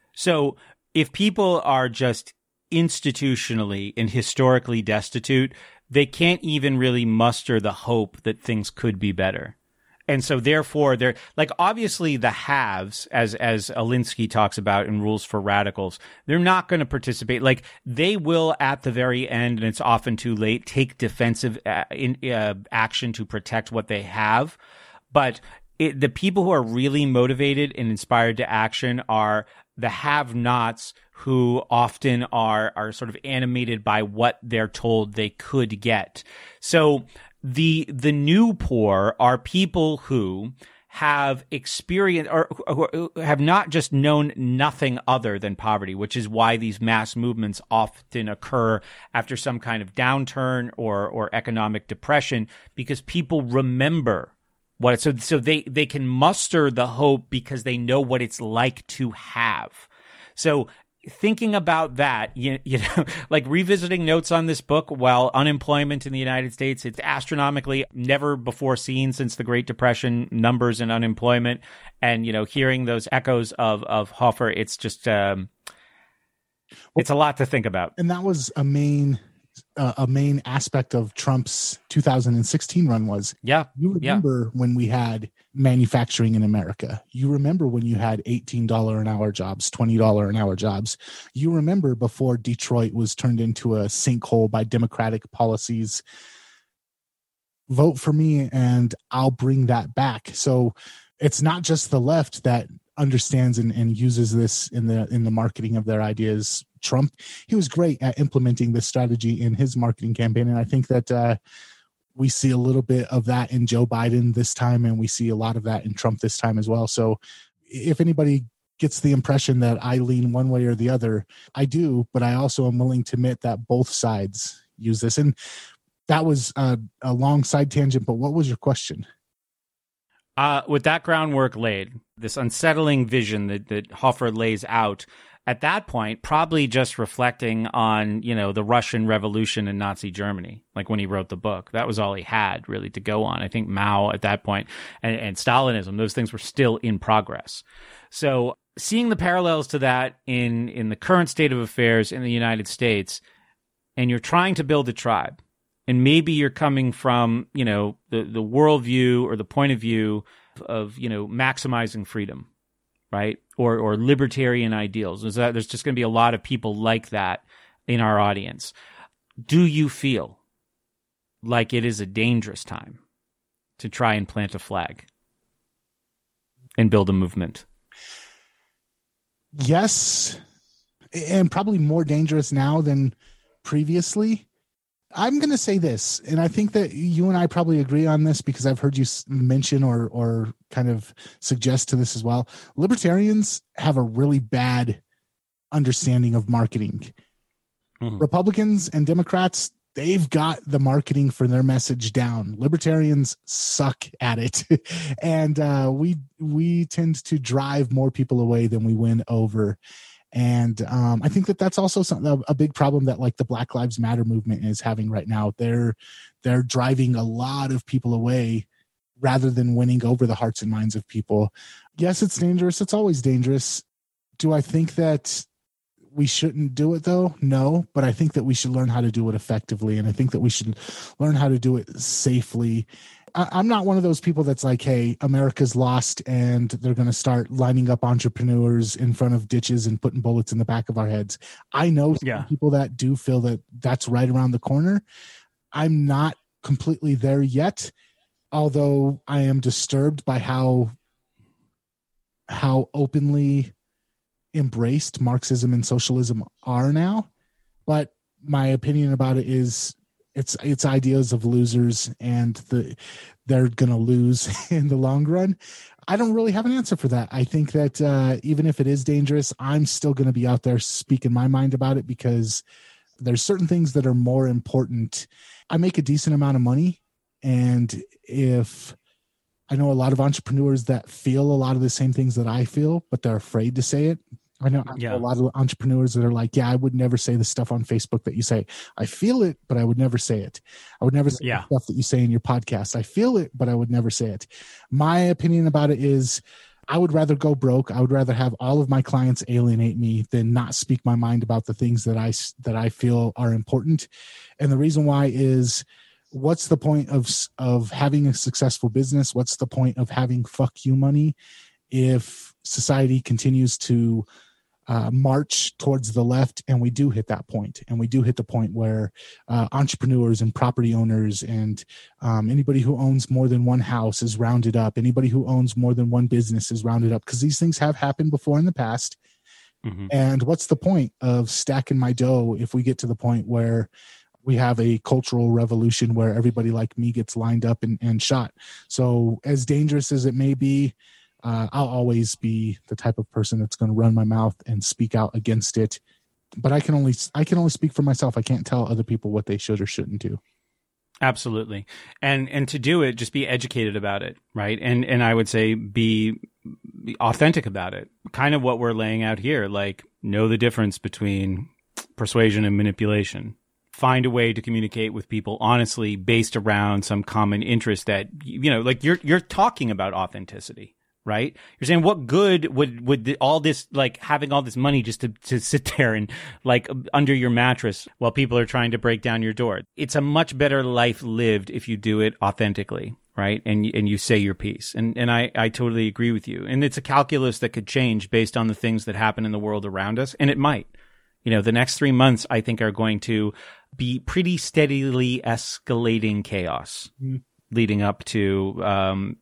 So if people are just institutionally and historically destitute, they can't even really muster the hope that things could be better. And so therefore they're like, obviously the haves, as, as Alinsky talks about in Rules for Radicals, they're not going to participate. Like, they will at the very end, and it's often too late, take defensive uh, in, uh, action to protect what they have. But it, the people who are really motivated and inspired to action are the have-nots, who often are, are sort of animated by what they're told they could get. So The the new poor are people who have experienced or who have not just known nothing other than poverty, which is why these mass movements often occur after some kind of downturn or or economic depression, because people remember what it's, so so they they can muster the hope because they know what it's like to have. So thinking about that, you, you know, like revisiting notes on this book, while unemployment in the United States, it's astronomically never before seen since the Great Depression numbers in unemployment. And, you know, hearing those echoes of, of Hofer, it's just, um, it's a lot to think about. And that was a main, uh, a main aspect of Trump's two thousand sixteen run was, yeah, you remember yeah. when we had manufacturing in America. You remember when you had eighteen dollars an hour jobs, twenty dollars an hour jobs. You remember before Detroit was turned into a sinkhole by Democratic policies. Vote for me and I'll bring that back. So it's not just the left that understands and, and uses this in the in the marketing of their ideas. Trump, he was great at implementing this strategy in his marketing campaign. And I think that uh, we see a little bit of that in Joe Biden this time, and we see a lot of that in Trump this time as well. So if anybody gets the impression that I lean one way or the other, I do, but I also am willing to admit that both sides use this. And that was a, a long side tangent, but what was your question? Uh, with that groundwork laid, this unsettling vision that, that Hofer lays out, at that point, probably just reflecting on, you know, the Russian Revolution and Nazi Germany, like when he wrote the book. That was all he had really to go on. I think Mao at that point and, and Stalinism, those things were still in progress. So seeing the parallels to that in, in the current state of affairs in the United States, and you're trying to build a tribe, and maybe you're coming from, you know, the, the worldview or the point of view of, you know, maximizing freedom, right? Or or libertarian ideals. Is that there's just going to be a lot of people like that in our audience. Do you feel like it is a dangerous time to try and plant a flag and build a movement? Yes, and probably more dangerous now than previously. I'm going to say this, and I think that you and I probably agree on this because I've heard you mention or or kind of suggest to this as well. Libertarians have a really bad understanding of marketing. Mm-hmm. Republicans and Democrats, they've got the marketing for their message down. Libertarians suck at it. and uh, we we tend to drive more people away than we win over. And um, I think that that's also some, a big problem that like the Black Lives Matter movement is having right now. They're they're driving a lot of people away rather than winning over the hearts and minds of people. Yes, it's dangerous. It's always dangerous. Do I think that we shouldn't do it though? No, but I think that we should learn how to do it effectively. And I think that we should learn how to do it safely. I'm not one of those people that's like, hey, America's lost and they're going to start lining up entrepreneurs in front of ditches and putting bullets in the back of our heads. I know some yeah. people that do feel that that's right around the corner. I'm not completely there yet, although I am disturbed by how, how openly embraced Marxism and socialism are now. But my opinion about it is it's it's ideas of losers, and the they're going to lose in the long run. I don't really have an answer for that. I think that uh, even if it is dangerous, I'm still going to be out there speaking my mind about it, because there's certain things that are more important. I make a decent amount of money, and if I know a lot of entrepreneurs that feel a lot of the same things that I feel, but they're afraid to say it. I know, I know yeah. a lot of entrepreneurs that are like, yeah, I would never say the stuff on Facebook that you say. I feel it, but I would never say it. I would never say yeah. the stuff that you say in your podcast. I feel it, but I would never say it. My opinion about it is I would rather go broke. I would rather have all of my clients alienate me than not speak my mind about the things that I, that I feel are important. And the reason why is, what's the point of of having a successful business? What's the point of having fuck you money if society continues to uh, march towards the left, and we do hit that point, and we do hit the point where uh, entrepreneurs and property owners and um, anybody who owns more than one house is rounded up. Anybody who owns more than one business is rounded up, because these things have happened before in the past. Mm-hmm. And what's the point of stacking my dough if we get to the point where we have a cultural revolution where everybody like me gets lined up and, and shot? So as dangerous as it may be, uh, I'll always be the type of person that's going to run my mouth and speak out against it. But I can only, I can only speak for myself. I can't tell other people what they should or shouldn't do. Absolutely. And, and to do it, just be educated about it. Right. And, and I would say be, be authentic about it. Kind of what we're laying out here, like know the difference between persuasion and manipulation. Find a way to communicate with people honestly based around some common interest that, you know, like you're, you're talking about authenticity, right? You're saying what good would, would the, all this, like having all this money just to, to sit there and like under your mattress while people are trying to break down your door. It's a much better life lived if you do it authentically, right? And, and you say your piece. And, and I, I totally agree with you. And it's a calculus that could change based on the things that happen in the world around us. And it might. You know, the next three months, I think, are going to be pretty steadily escalating chaos mm. leading up to, um,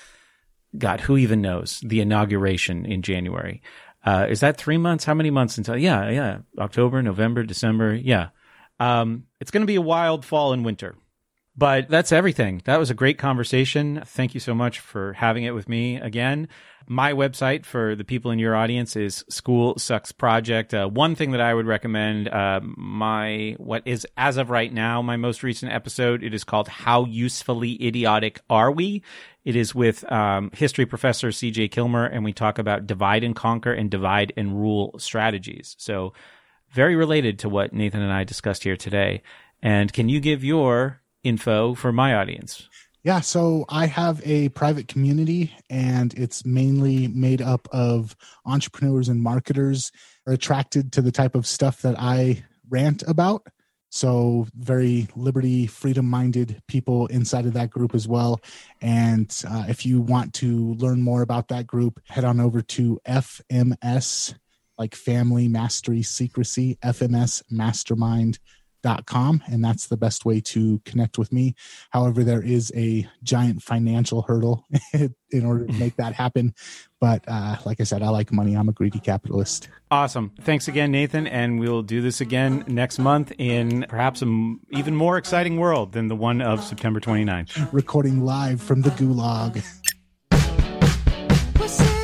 God, who even knows, the inauguration in January. Uh, is that three months? How many months until? Yeah, yeah. October, November, December. Yeah. Um, it's going to be a wild fall and winter. But that's everything. That was a great conversation. Thank you so much for having it with me again. My website for the people in your audience is School Sucks Project. Uh, one thing that I would recommend, uh, my, what is as of right now, my most recent episode, it is called How Usefully Idiotic Are We? It is with um, history professor C J Kilmer, and we talk about divide and conquer and divide and rule strategies. So very related to what Nathan and I discussed here today. And can you give your info for my audience? Yeah, so I have a private community, and it's mainly made up of entrepreneurs and marketers who are attracted to the type of stuff that I rant about. So very liberty, freedom-minded people inside of that group as well. And uh, if you want to learn more about that group, head on over to F M S, like Family Mastery Secrecy, F M S Mastermind dot com, and that's the best way to connect with me. However, there is a giant financial hurdle in order to make that happen. But uh, like I said, I like money. I'm a greedy capitalist. Awesome. Thanks again, Nathan. And we'll do this again next month in perhaps an even more exciting world than the one of September twenty-ninth. Recording live from the Gulag. What's